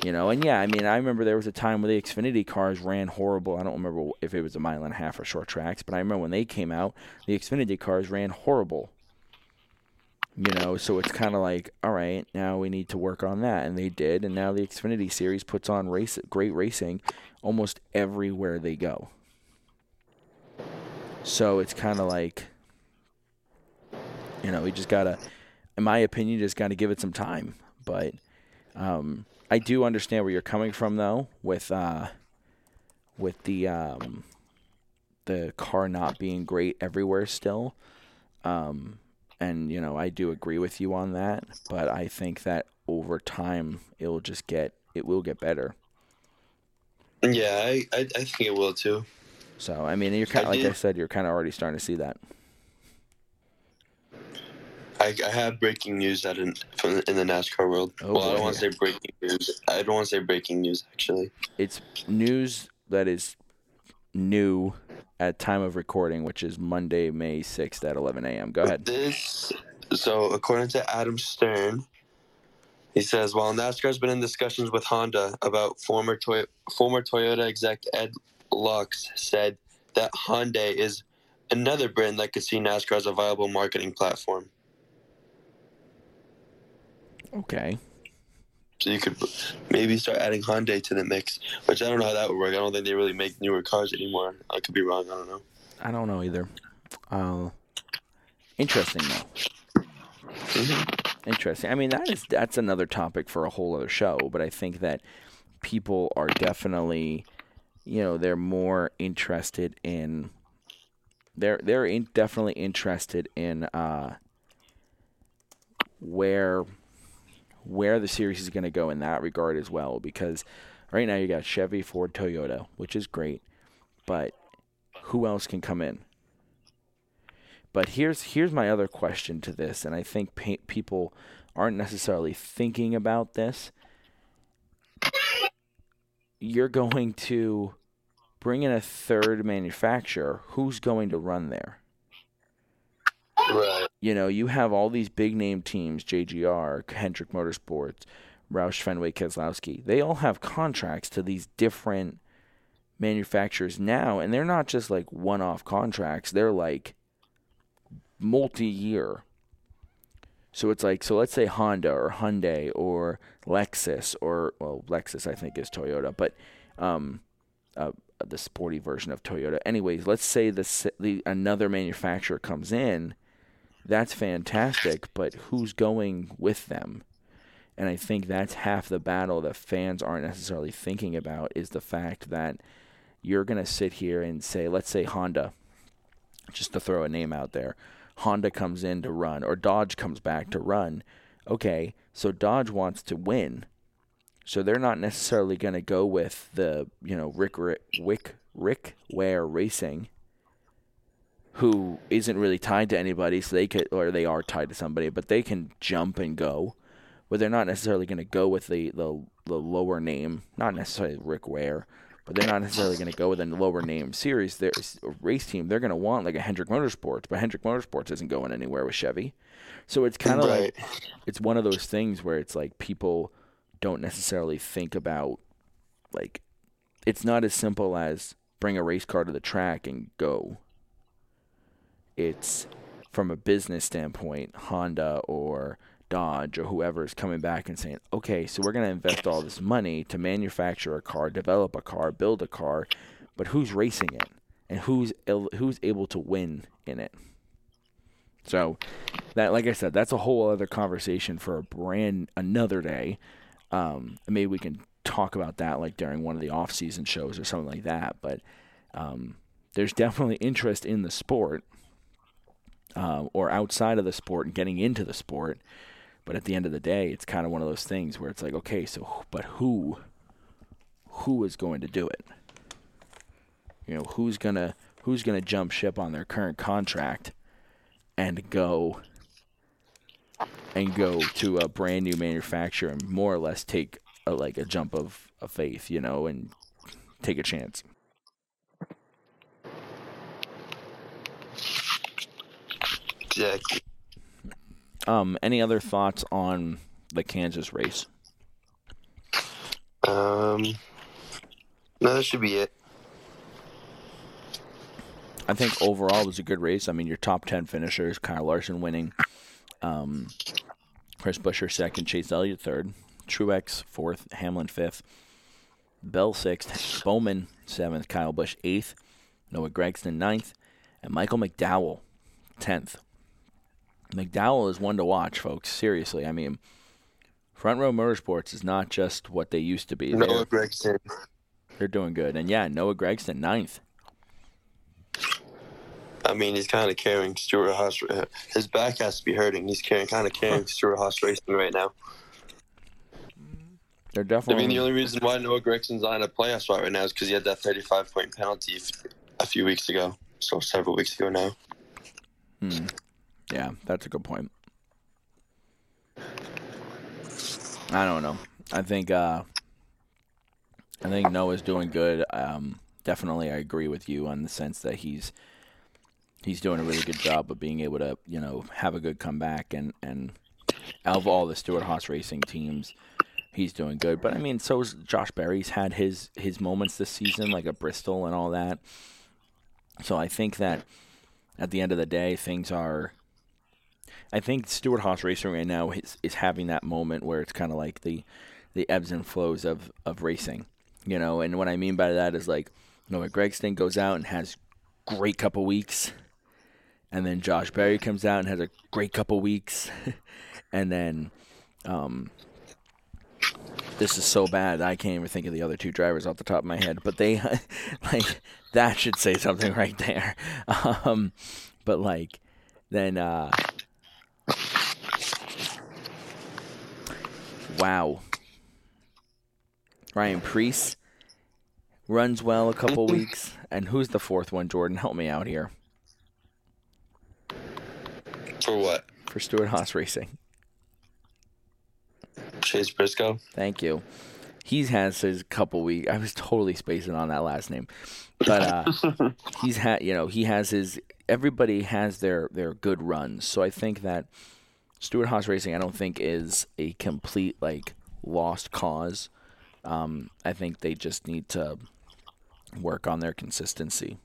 You know, and yeah, I mean, I remember there was a time where the Xfinity cars ran horrible. I don't remember if it was a mile and a half or short tracks, but I remember when they came out, the Xfinity cars ran horrible. You know, so it's kind of like, all right, now we need to work on that, and they did, and now the Xfinity Series puts on race, great racing almost everywhere they go. So it's kind of like, you know, we just gotta, in my opinion, just gotta give it some time. But um, I do understand where you're coming from, though, with uh, with the um, the car not being great everywhere still. Um, and you know, I do agree with you on that. But I think that over time, it will just get it will get better. Yeah, I I, I think it will too. So I mean, you're kind I like did- I said, you're kind of already starting to see that. I, I have breaking news that in from in the NASCAR world. Oh, well, I boy. don't want to say breaking news. I don't want to say breaking news actually. It's news that is new at time of recording, which is Monday, May sixth at eleven a.m. Go ahead. This so according to Adam Stern, he says while NASCAR's been in discussions with Honda about former Toy- former Toyota exec Ed Lux said that Hyundai is another brand that could see NASCAR as a viable marketing platform. Okay. So you could maybe start adding Hyundai to the mix, which I don't know how that would work. I don't think they really make newer cars anymore. I could be wrong. I don't know. I don't know either. Uh, interesting though. Mm-hmm. Interesting. I mean, that is that's another topic for a whole other show. But I think that people are definitely, you know, they're more interested in. They're they're in, definitely interested in uh, where where the series is going to go in that regard as well. Because right now you got Chevy, Ford, Toyota, which is great, but who else can come in? But here's here's my other question to this, and I think pa- people aren't necessarily thinking about this. You're going to bring in a third manufacturer. Who's going to run there? Right. You know, you have all these big name teams, J G R, Hendrick Motorsports, Roush Fenway Keselowski. They all have contracts to these different manufacturers now, and they're not just like one-off contracts. They're like multi-year. So it's like, so let's say Honda or Hyundai or Lexus or, well, Lexus I think is Toyota, but um, uh, the sporty version of Toyota. Anyways, let's say the, the another manufacturer comes in. That's fantastic, but who's going with them? And I think that's half the battle that fans aren't necessarily thinking about is the fact that you're going to sit here and say, let's say Honda, just to throw a name out there, Honda comes in to run, or Dodge comes back to run. Okay, so Dodge wants to win, so they're not necessarily going to go with the, you know, Rick Rick Rick, Rick Ware Racing, who isn't really tied to anybody, so they could, or they are tied to somebody, but they can jump and go. But they're not necessarily going to go with the, the the lower name, not necessarily Rick Ware, but they're not necessarily going to go with a lower name series. There's a race team. They're going to want like a Hendrick Motorsports, but Hendrick Motorsports isn't going anywhere with Chevy. So it's kind of Right. like, it's one of those things where it's like people don't necessarily think about, like, it's not as simple as bring a race car to the track and go. It's from a business standpoint, Honda or Dodge or whoever is coming back and saying, okay, so we're going to invest all this money to manufacture a car, develop a car, build a car, but who's racing it and who's who's able to win in it? So that, like I said, that's a whole other conversation for a brand another day. Um, maybe we can talk about that like during one of the off-season shows or something like that. But um, there's definitely interest in the sport uh, or outside of the sport and getting into the sport. But at the end of the day, it's kind of one of those things where it's like, okay, so but who, who is going to do it? You know, who's gonna who's gonna jump ship on their current contract and go and go to a brand new manufacturer and more or less take a, like a jump of, of faith, you know, and take a chance. Exactly. Um, any other thoughts on the Kansas race? Um, no, that should be it. I think overall it was a good race. I mean, your top ten finishers: Kyle Larson winning, um, Chris Buescher second, Chase Elliott third, Truex fourth, Hamlin fifth, Bell sixth, Bowman seventh, Kyle Busch eighth, Noah Gragson ninth, and Michael McDowell tenth. McDowell is one to watch, folks. Seriously, I mean, Front Row Motorsports is not just what they used to be. Noah Gragson. They're doing good, and yeah, Noah Gragson ninth. I mean, he's kind of carrying Stewart-Haas. His back has to be hurting. He's carrying, kind of carrying Stewart-Haas Racing right now. They're definitely. I mean, the only reason why Noah Gregson's not in a playoff spot right now is because he had that thirty-five point penalty a few weeks ago. So several weeks ago now. Hmm. Yeah, that's a good point. I don't know. I think. Uh, I think Noah's doing good. Um, definitely, I agree with you on the sense that he's. He's doing a really good job of being able to, you know, have a good comeback. And, and out of all the Stewart-Haas Racing teams, he's doing good. But, I mean, so is Josh Berry's had his, his moments this season, like at Bristol and all that. So I think that at the end of the day, things are – I think Stewart-Haas Racing right now is, is having that moment where it's kind of like the, the ebbs and flows of, of racing, you know. And what I mean by that is, like, Noah Gragson goes out and has great couple weeks. And then Josh Berry comes out and has a great couple weeks. And then um, this is so bad I can't even think of the other two drivers off the top of my head. But they, like, that should say something right there. Um, but, like, then, uh, wow. Ryan Preece runs well a couple weeks. And who's the fourth one, Jordan? Help me out here. For what? For Stewart-Haas Racing. Chase Briscoe. Thank you. He has his couple weeks. I was totally spacing on that last name, but uh, he's had. You know, he has his. Everybody has their their good runs. So I think that Stewart-Haas Racing, I don't think is a complete like lost cause. Um, I think they just need to work on their consistency.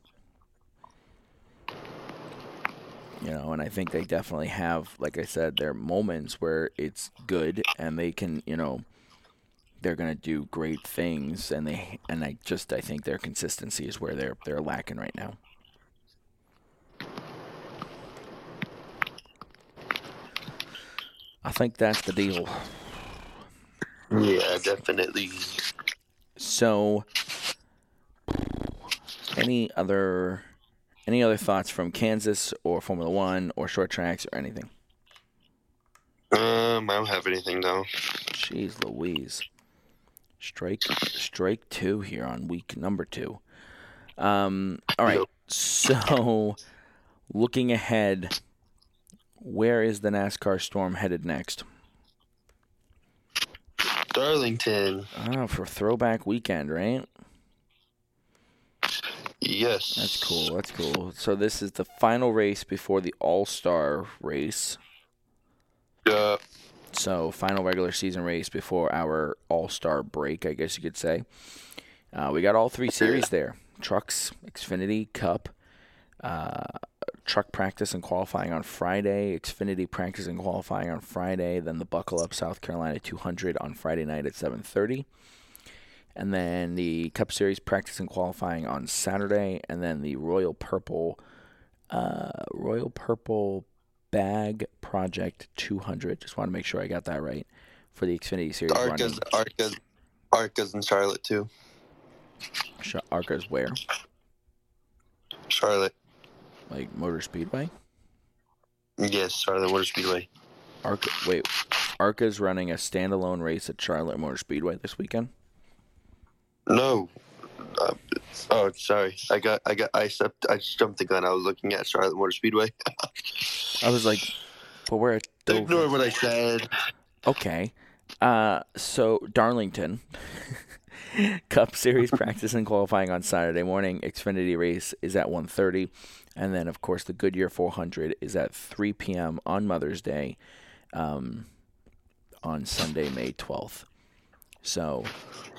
You know, and I think they definitely have, like I said, their moments where it's good and they can, you know, they're going to do great things. And they, and I just, I think their consistency is where they're, they're lacking right now. I think that's the deal. Yeah, definitely. So, any other... Any other thoughts from Kansas or Formula One or short tracks or anything? Um, I don't have anything though. Jeez Louise. Strike strike two here on week number two. Um, all right. So, looking ahead, where is the NASCAR Storm headed next? Darlington. Oh, for throwback weekend, right? Yes. That's cool. That's cool. So this is the final race before the All-Star race. Yeah. So final regular season race before our All-Star break, I guess you could say. Uh, we got all three series there. Trucks, Xfinity, Cup, uh, truck practice and qualifying on Friday, Xfinity practice and qualifying on Friday, then the Buckle Up South Carolina two hundred on Friday night at seven thirty. And then the Cup Series practice and qualifying on Saturday, and then the Royal Purple, uh, Royal Purple Bag Project two hundred. Just want to make sure I got that right for the Xfinity Series. Arca's, Arca's, Arca's in Charlotte too. Arca's where? Charlotte. Like Motor Speedway? Yes, Charlotte Motor Speedway. Arca. Wait, Arca's running a standalone race at Charlotte Motor Speedway this weekend? No. Uh, oh, sorry. I got, I got, I stepped, I jumped the gun. I was looking at Charlotte Motor Speedway. I was like, but we're at Dover. Ignore what I said. Okay. Uh, so Darlington Cup Series practice and qualifying on Saturday morning. Xfinity race is at one thirty, and then of course the Goodyear four hundred is at three p.m. on Mother's Day, um, on Sunday, May twelfth. So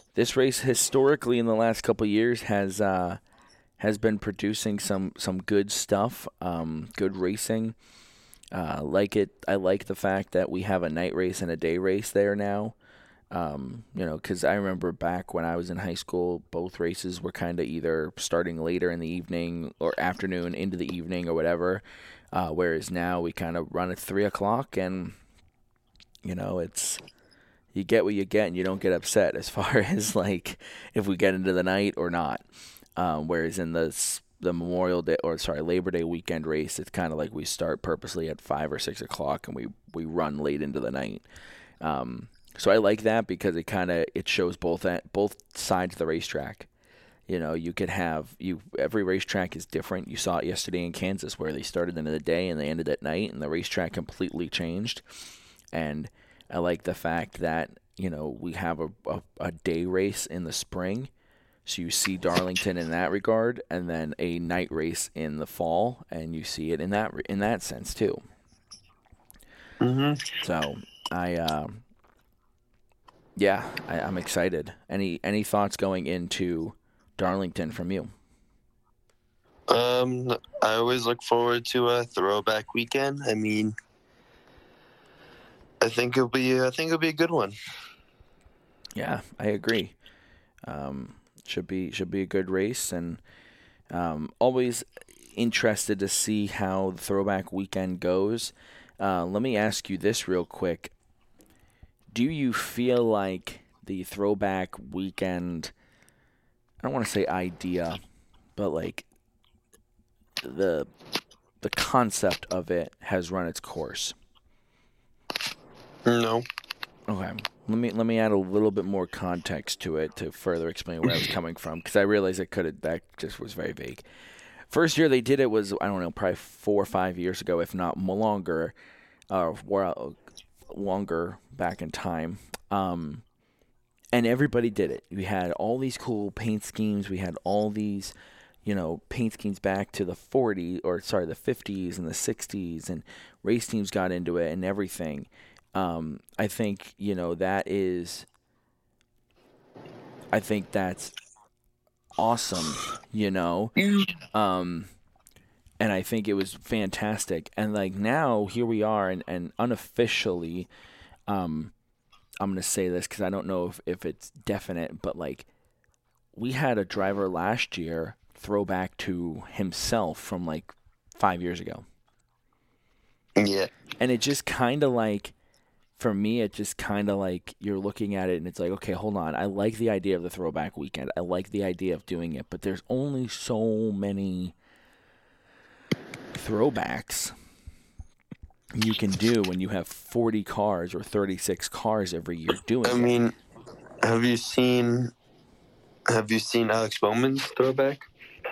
this race historically in the last couple of years has uh, has been producing some some good stuff, um, good racing. Uh, like it, I like the fact that we have a night race and a day race there now. Um, you know, because I remember back when I was in high school, both races were kind of either starting later in the evening or afternoon into the evening or whatever. Uh, whereas now we kind of run at three o'clock, and you know, it's you get what you get, and you don't get upset as far as like if we get into the night or not. Um, whereas in the the Memorial Day or sorry Labor Day weekend race, it's kind of like we start purposely at five or six o'clock, and we we run late into the night. Um, So I like that because it kind of it shows both at both sides of the racetrack. You know, you could have you every racetrack is different. You saw it yesterday in Kansas where they started in the day and they ended at night, and the racetrack completely changed. And I like the fact that you know we have a a, a day race in the spring, so you see Darlington in that regard, and then a night race in the fall, and you see it in that in that sense too. Mm-hmm. So I. Uh, Yeah, I, I'm excited. Any any thoughts going into Darlington from you? Um, I always look forward to a throwback weekend. I mean, I think it'll be I think it'll be a good one. Yeah, I agree. Um, should be should be a good race, and um, always interested to see how the throwback weekend goes. Uh, let me ask you this real quick. Do you feel like the throwback weekend, I don't want to say idea, but like the the concept of it has run its course? No. Okay. Let me let me add a little bit more context to it to further explain where I was coming from, because I realized it could have that just was very vague. First year they did it was, I don't know, probably four or five years ago, if not more longer, uh, well, longer back in time. Um, and everybody did it. We had all these cool paint schemes. We had all these, you know, paint schemes back to the forties, or sorry, the fifties and the sixties, and race teams got into it and everything. Um, I think, you know, that is, I think that's awesome, you know. Um, and I think it was fantastic. And like now, here we are, and, and unofficially, um, I'm going to say this because I don't know if, if it's definite, but like we had a driver last year throwback to himself from like five years ago. Yeah. And it just kind of like, for me, it just kind of like you're looking at it and it's like, okay, hold on. I like the idea of the throwback weekend. I like the idea of doing it, but there's only so many throwbacks you can do when you have forty cars or thirty-six cars every year doing it. I mean, have you seen have you seen Alex Bowman's throwback?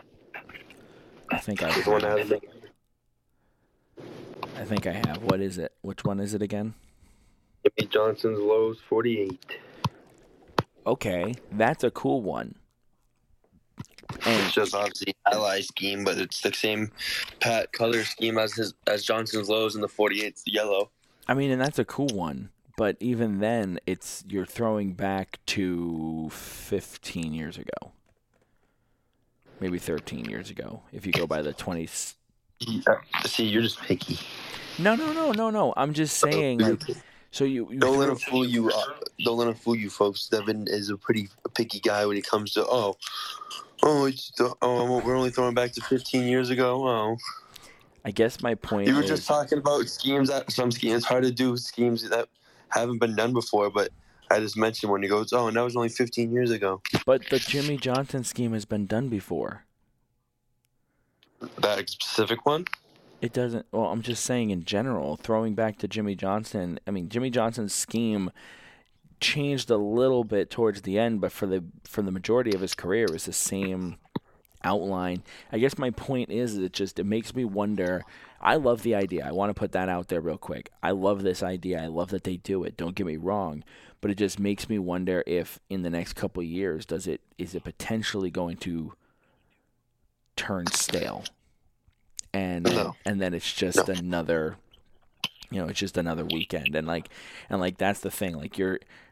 I think I The one that have. has I think I have. What is it? Which one is it again? Jimmie Johnson's Lowe's forty-eight. Okay, that's a cool one. And It's just obviously ally scheme, but it's the same pat color scheme as his as Johnson's Lowe's in the forty-eight yellow. I mean, and that's a cool one. But even then, it's you're throwing back to fifteen years ago, maybe thirteen years ago, if you go by the twenties. Yeah. See, you're just picky. No, no, no, no, no. I'm just saying, like, so you, you Don't let him fool you. Uh, don't let him fool you, folks. Devin is a pretty picky guy when it comes to oh, oh, it's, oh, we're only throwing back to fifteen years ago. Oh, I guess my point. You were is, just talking about schemes that some schemes. It's hard to do schemes that haven't been done before, but I just mentioned when he goes, oh, and that was only fifteen years ago. But the Jimmie Johnson scheme has been done before. That specific one? It doesn't. Well, I'm just saying in general, throwing back to Jimmie Johnson. I mean, Jimmie Johnson's scheme changed a little bit towards the end, but for the for the majority of his career, it was the same outline. I guess my point is, it just it makes me wonder. I love the idea. I want to put that out there real quick. I love this idea. I love that they do it. Don't get me wrong, but it just makes me wonder if in the next couple of years, does it is it potentially going to turn stale? And no. and then it's just no. another, you know, it's just another weekend, and like and like that's the thing. Like you're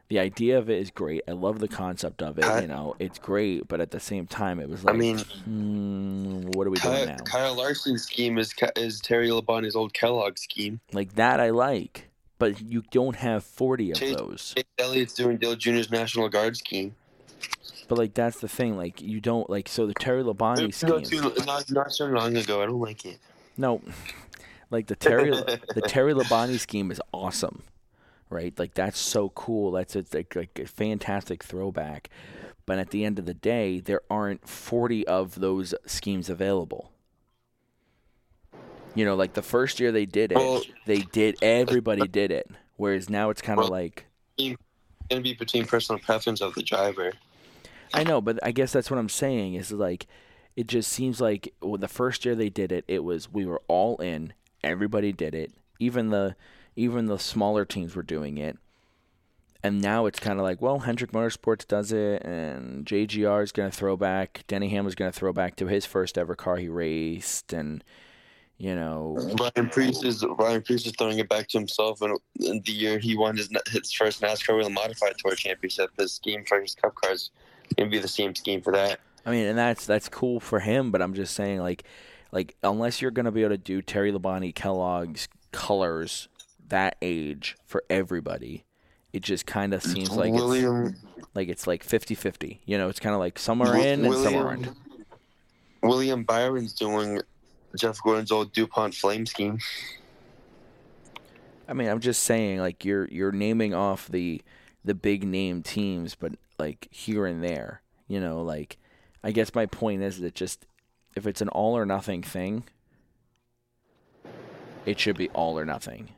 the idea of it is great. I love the concept of it. Kyle, you know, it's great, but at the same time, it was like, I mean, hmm, what are we Kyle, doing now? Kyle Larson's scheme is is Terry Labonte's old Kellogg scheme. Like that, I like, but you don't have forty of Chase, those. Chase Elliott's doing Dale Junior's National Guard scheme. But like that's the thing. Like you don't like so the Terry Labonte scheme. Not, too, not, not so long ago. I don't like it. No, like the Terry the Terry Labonte scheme is awesome. Right, like that's so cool. That's a, like, like a fantastic throwback. But at the end of the day, there aren't forty of those schemes available. You know, like the first year they did it, well, they did everybody did it. Whereas now it's kind of well, like it's gonna be between personal preference of the driver. I know, but I guess that's what I'm saying. Is like it just seems like well, the first year they did it, it was we were all in. Everybody did it. Even the Even the smaller teams were doing it. And now it's kind of like, well, Hendrick Motorsports does it, and J G R is going to throw back. Denny Hamlin's going to throw back to his first ever car he raced. And, you know. Ryan Preece is Ryan Preece is throwing it back to himself. And in the year he won his, his first NASCAR Wheel Modified Tour Championship, his scheme for his Cup cars is going to be the same scheme for that. I mean, and that's that's cool for him, but I'm just saying, like, like unless you're going to be able to do Terry Labonte Kellogg's colors that age for everybody, it just kind of seems like William, it's like it's like fifty-fifty. You know, it's kind of like some are in William, and some aren't. William Byron's doing Jeff Gordon's old DuPont flame scheme. I mean, I'm just saying, like you're you're naming off the the big name teams, but like here and there, you know, like I guess my point is that just if it's an all or nothing thing, it should be all or nothing.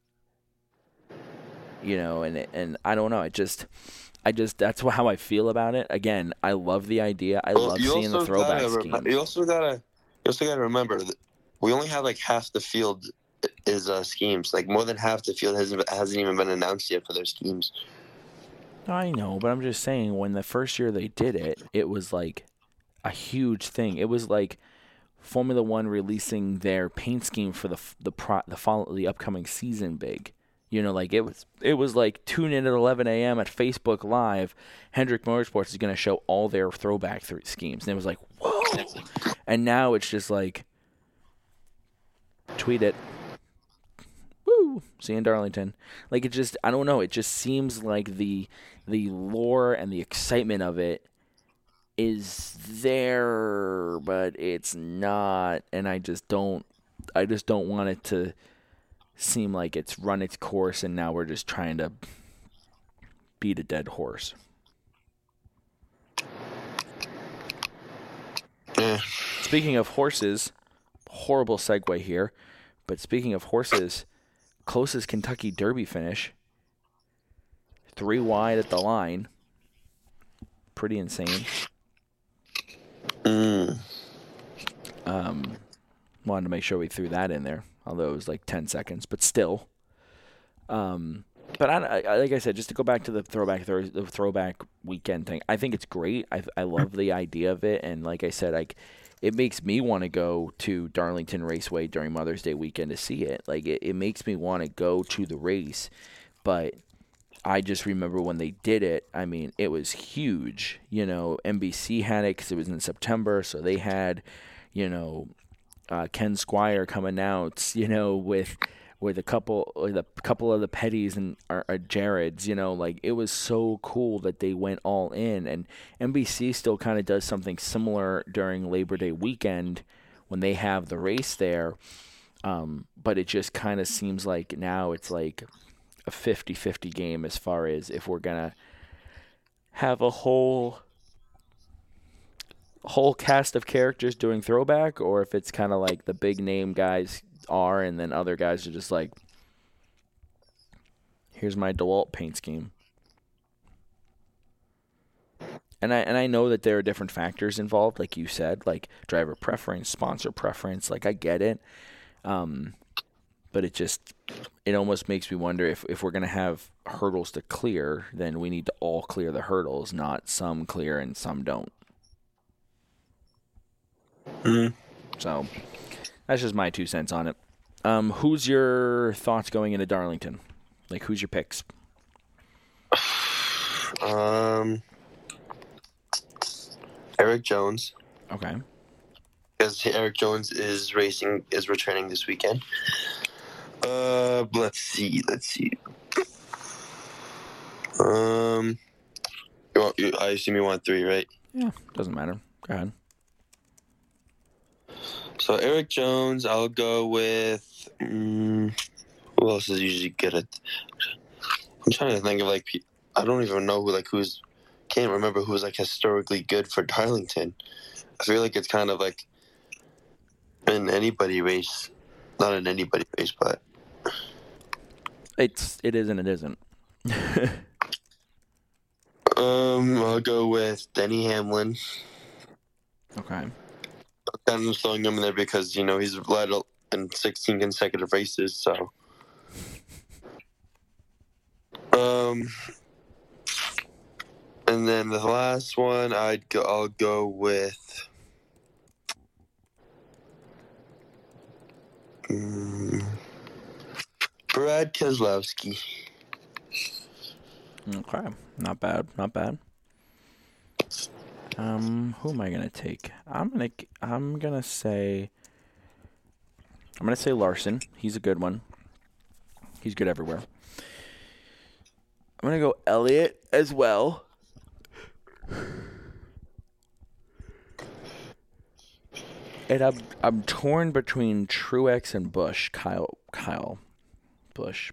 You know, and and I don't know. I just, I just that's how I feel about it. Again, I love the idea. I well, love seeing the throwback gotta, scheme. You also gotta, you also gotta remember that we only have like half the field is uh, schemes. Like more than half the field hasn't hasn't even been announced yet for their schemes. I know, but I'm just saying when the first year they did it, it was like a huge thing. It was like Formula One releasing their paint scheme for the the pro, the follow, the upcoming season big. You know, like it was it was like tune in at eleven a.m. at Facebook Live. Hendrick Motorsports is going to show all their throwback th- schemes. And it was like, whoa. And now it's just like, tweet it. Woo. See you in Darlington. Like it just, I don't know. It just seems like the the lore and the excitement of it is there, but it's not. And I just don't, I just don't want it to seem like it's run its course and now we're just trying to beat a dead horse. Yeah. Speaking of horses, horrible segue here, but speaking of horses, closest Kentucky Derby finish, three wide at the line. Pretty insane. Mm. Um, wanted to make sure we threw that in there. Although it was like ten seconds, but still. Um, but I, I, like I said, just to go back to the throwback the throwback weekend thing, I think it's great. I I love the idea of it, and like I said, like it makes me want to go to Darlington Raceway during Mother's Day weekend to see it. Like it, it makes me want to go to the race, but I just remember when they did it. I mean, it was huge. You know, N B C had it because it was in September, so they had, you know. Uh, Ken Squire coming out, you know, with with a couple, with a couple of the Petties and uh, uh, Jareds, you know, like it was so cool that they went all in. And N B C still kind of does something similar during Labor Day weekend when they have the race there, um, but it just kind of seems like now it's like a fifty-fifty game as far as if we're gonna have a whole. whole cast of characters doing throwback, or if it's kind of like the big name guys are and then other guys are just like, here's my DeWalt paint scheme. And I and I know that there are different factors involved, like you said, like driver preference, sponsor preference, like I get it. Um, but it just, it almost makes me wonder if, if we're going to have hurdles to clear, then we need to all clear the hurdles, not some clear and some don't. Mm-hmm. So that's just my two cents on it. Um, who's your thoughts going into Darlington? Like, who's your picks? Um, Eric Jones. Okay. Because Eric Jones is racing, is returning this weekend. Uh, let's see, let's see. Um, you want, you, I assume you want three, right? Yeah, doesn't matter. Go ahead. So Eric Jones, I'll go with. Um, who else is usually good at? I'm trying to think of like. I don't even know who like who's. Can't remember who's like historically good for Darlington. I feel like it's kind of like in anybody race, not in anybody race, but It's it is and it isn't. um, I'll go with Denny Hamlin. Okay. I'm kind of throwing him in there because you know he's led in sixteen consecutive races, so. Um, and then the last one, I'd go. I'll go with. Um, Brad Keselowski. Okay. Not bad. Not bad. Um, who am I gonna take? I'm gonna I'm gonna say I'm gonna say Larson. He's a good one. He's good everywhere. I'm gonna go Elliott as well. And I'm I'm torn between Truex and Busch. Kyle Kyle Busch.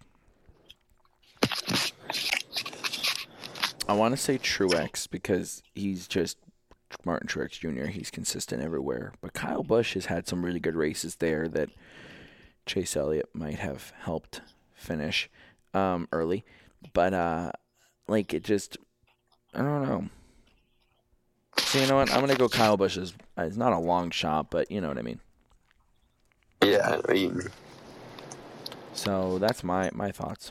I want to say Truex because he's just Martin Truex Junior He's consistent everywhere. But Kyle Busch has had some really good races there that Chase Elliott might have helped finish um, early. But, uh, like, it just, I don't know. So, you know what? I'm going to go Kyle Busch. It's not a long shot, but you know what I mean. Yeah, I mean. So that's my, my thoughts.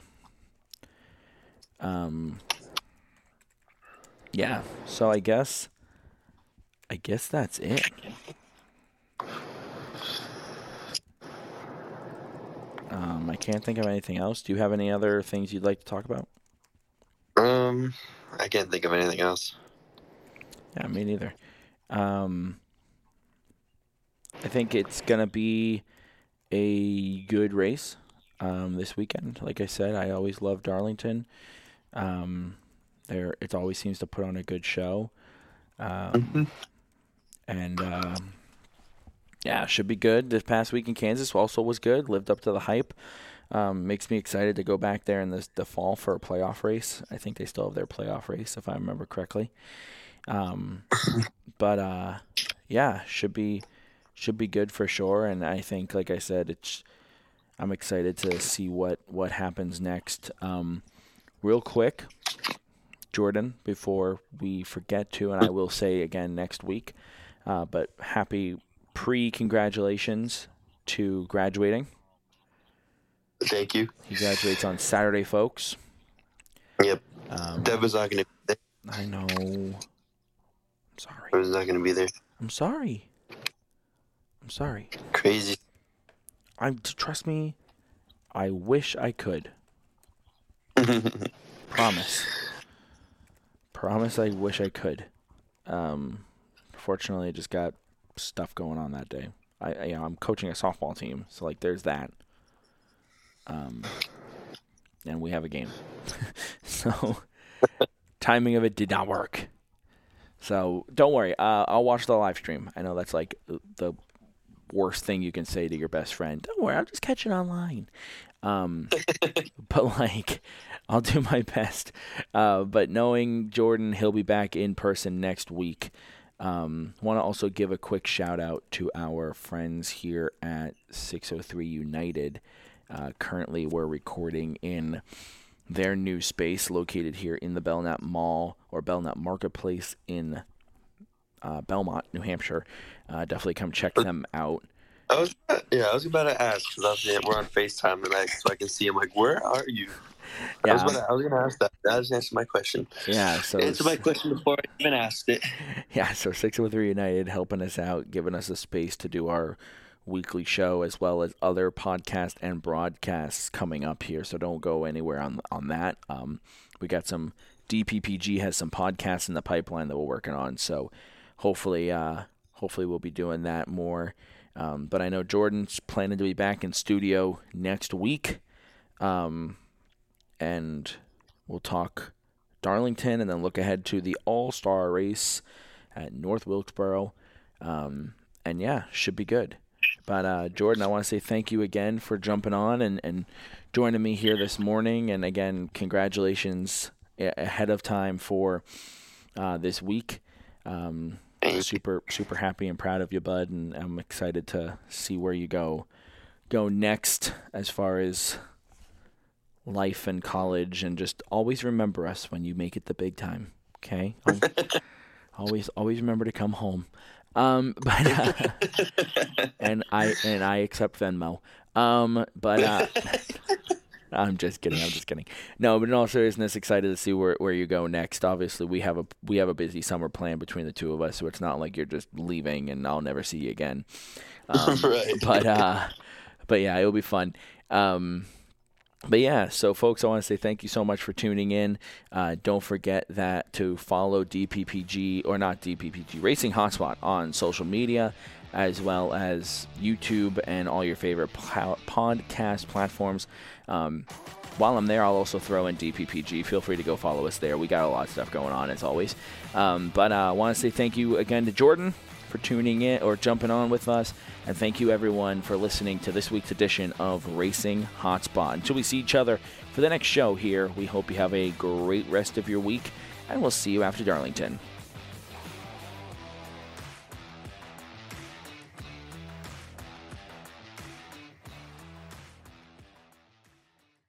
Um, yeah, so I guess, I guess that's it. Um, I can't think of anything else. Do you have any other things you'd like to talk about? Um, I can't think of anything else. Yeah, me neither. Um, I think it's gonna be a good race um, this weekend. Like I said, I always love Darlington. Um, there, it always seems to put on a good show. Um, mm-hmm. And uh, yeah, should be good. This past week in Kansas also was good. Lived up to the hype. Um, makes me excited to go back there in this, the fall for a playoff race. I think they still have their playoff race, if I remember correctly. Um, but uh, yeah, should be should be good for sure. And I think, like I said, it's I'm excited to see what what happens next. Um, real quick, Jordan, before we forget to, and I will say again next week, uh, but happy pre-congratulations to graduating. Thank you. He graduates on Saturday, folks. Yep. Um, Dev was not going to be there. I know. I'm sorry. I was not going to be there. I'm sorry. I'm sorry. Crazy. I trust me. I wish I could. Promise. Promise. I wish I could. Um, fortunately, I just got stuff going on that day. I, I you know, I'm coaching a softball team, so like, there's that. Um, and we have a game. So, timing of it did not work. So, don't worry. Uh, I'll watch the live stream. I know that's like the worst thing you can say to your best friend. Don't worry. I'll just catch it online. Um, but, like, I'll do my best. Uh, but knowing Jordan, he'll be back in person next week. Um, want to also give a quick shout out to our friends here at six oh three United. Uh, currently, we're recording in their new space located here in the Belknap Mall or Belknap Marketplace in uh, Belmont, New Hampshire. Uh, definitely come check them out. I was, yeah, I was about to ask because we're on FaceTime tonight, so I can see. I'm like, where are you? Yeah, I was, about to, I was gonna ask that. That just answered my question. Yeah, so answer my question before I even asked it. Yeah, so six oh three United helping us out, giving us a space to do our weekly show as well as other podcasts and broadcasts coming up here. So don't go anywhere on on that. Um, we got some D P P G has some podcasts in the pipeline that we're working on. So hopefully, uh, hopefully we'll be doing that more. Um, but I know Jordan's planning to be back in studio next week. Um, and we'll talk Darlington and then look ahead to the All-Star race at North Wilkesboro. Um, and yeah, should be good. But uh, Jordan, I want to say thank you again for jumping on and, and joining me here this morning. And again, congratulations ahead of time for uh, this week. Um, super, super happy and proud of you, bud. And I'm excited to see where you go, go next as far as life and college, and just always remember us when you make it the big time. Okay. always, always remember to come home. Um, but, uh, and I, and I accept Venmo. Um, but, uh, I'm just kidding. I'm just kidding. No, but in all seriousness, excited to see where, where you go next. Obviously we have a, we have a busy summer plan between the two of us, so it's not like you're just leaving and I'll never see you again. Um, right. but, uh, but yeah, it'll be fun. Um, But yeah, so folks, I want to say thank you so much for tuning in. Uh, don't forget that to follow D P P G, or not D P P G, Racing Hotspot on social media, as well as YouTube and all your favorite po- podcast platforms. Um, while I'm there, I'll also throw in D P P G. Feel free to go follow us there. We got a lot of stuff going on, as always. Um, but uh, I want to say thank you again to Jordan for tuning in or jumping on with us. And thank you, everyone, for listening to this week's edition of Racing Hotspot. Until we see each other for the next show here, we hope you have a great rest of your week, and we'll see you after Darlington.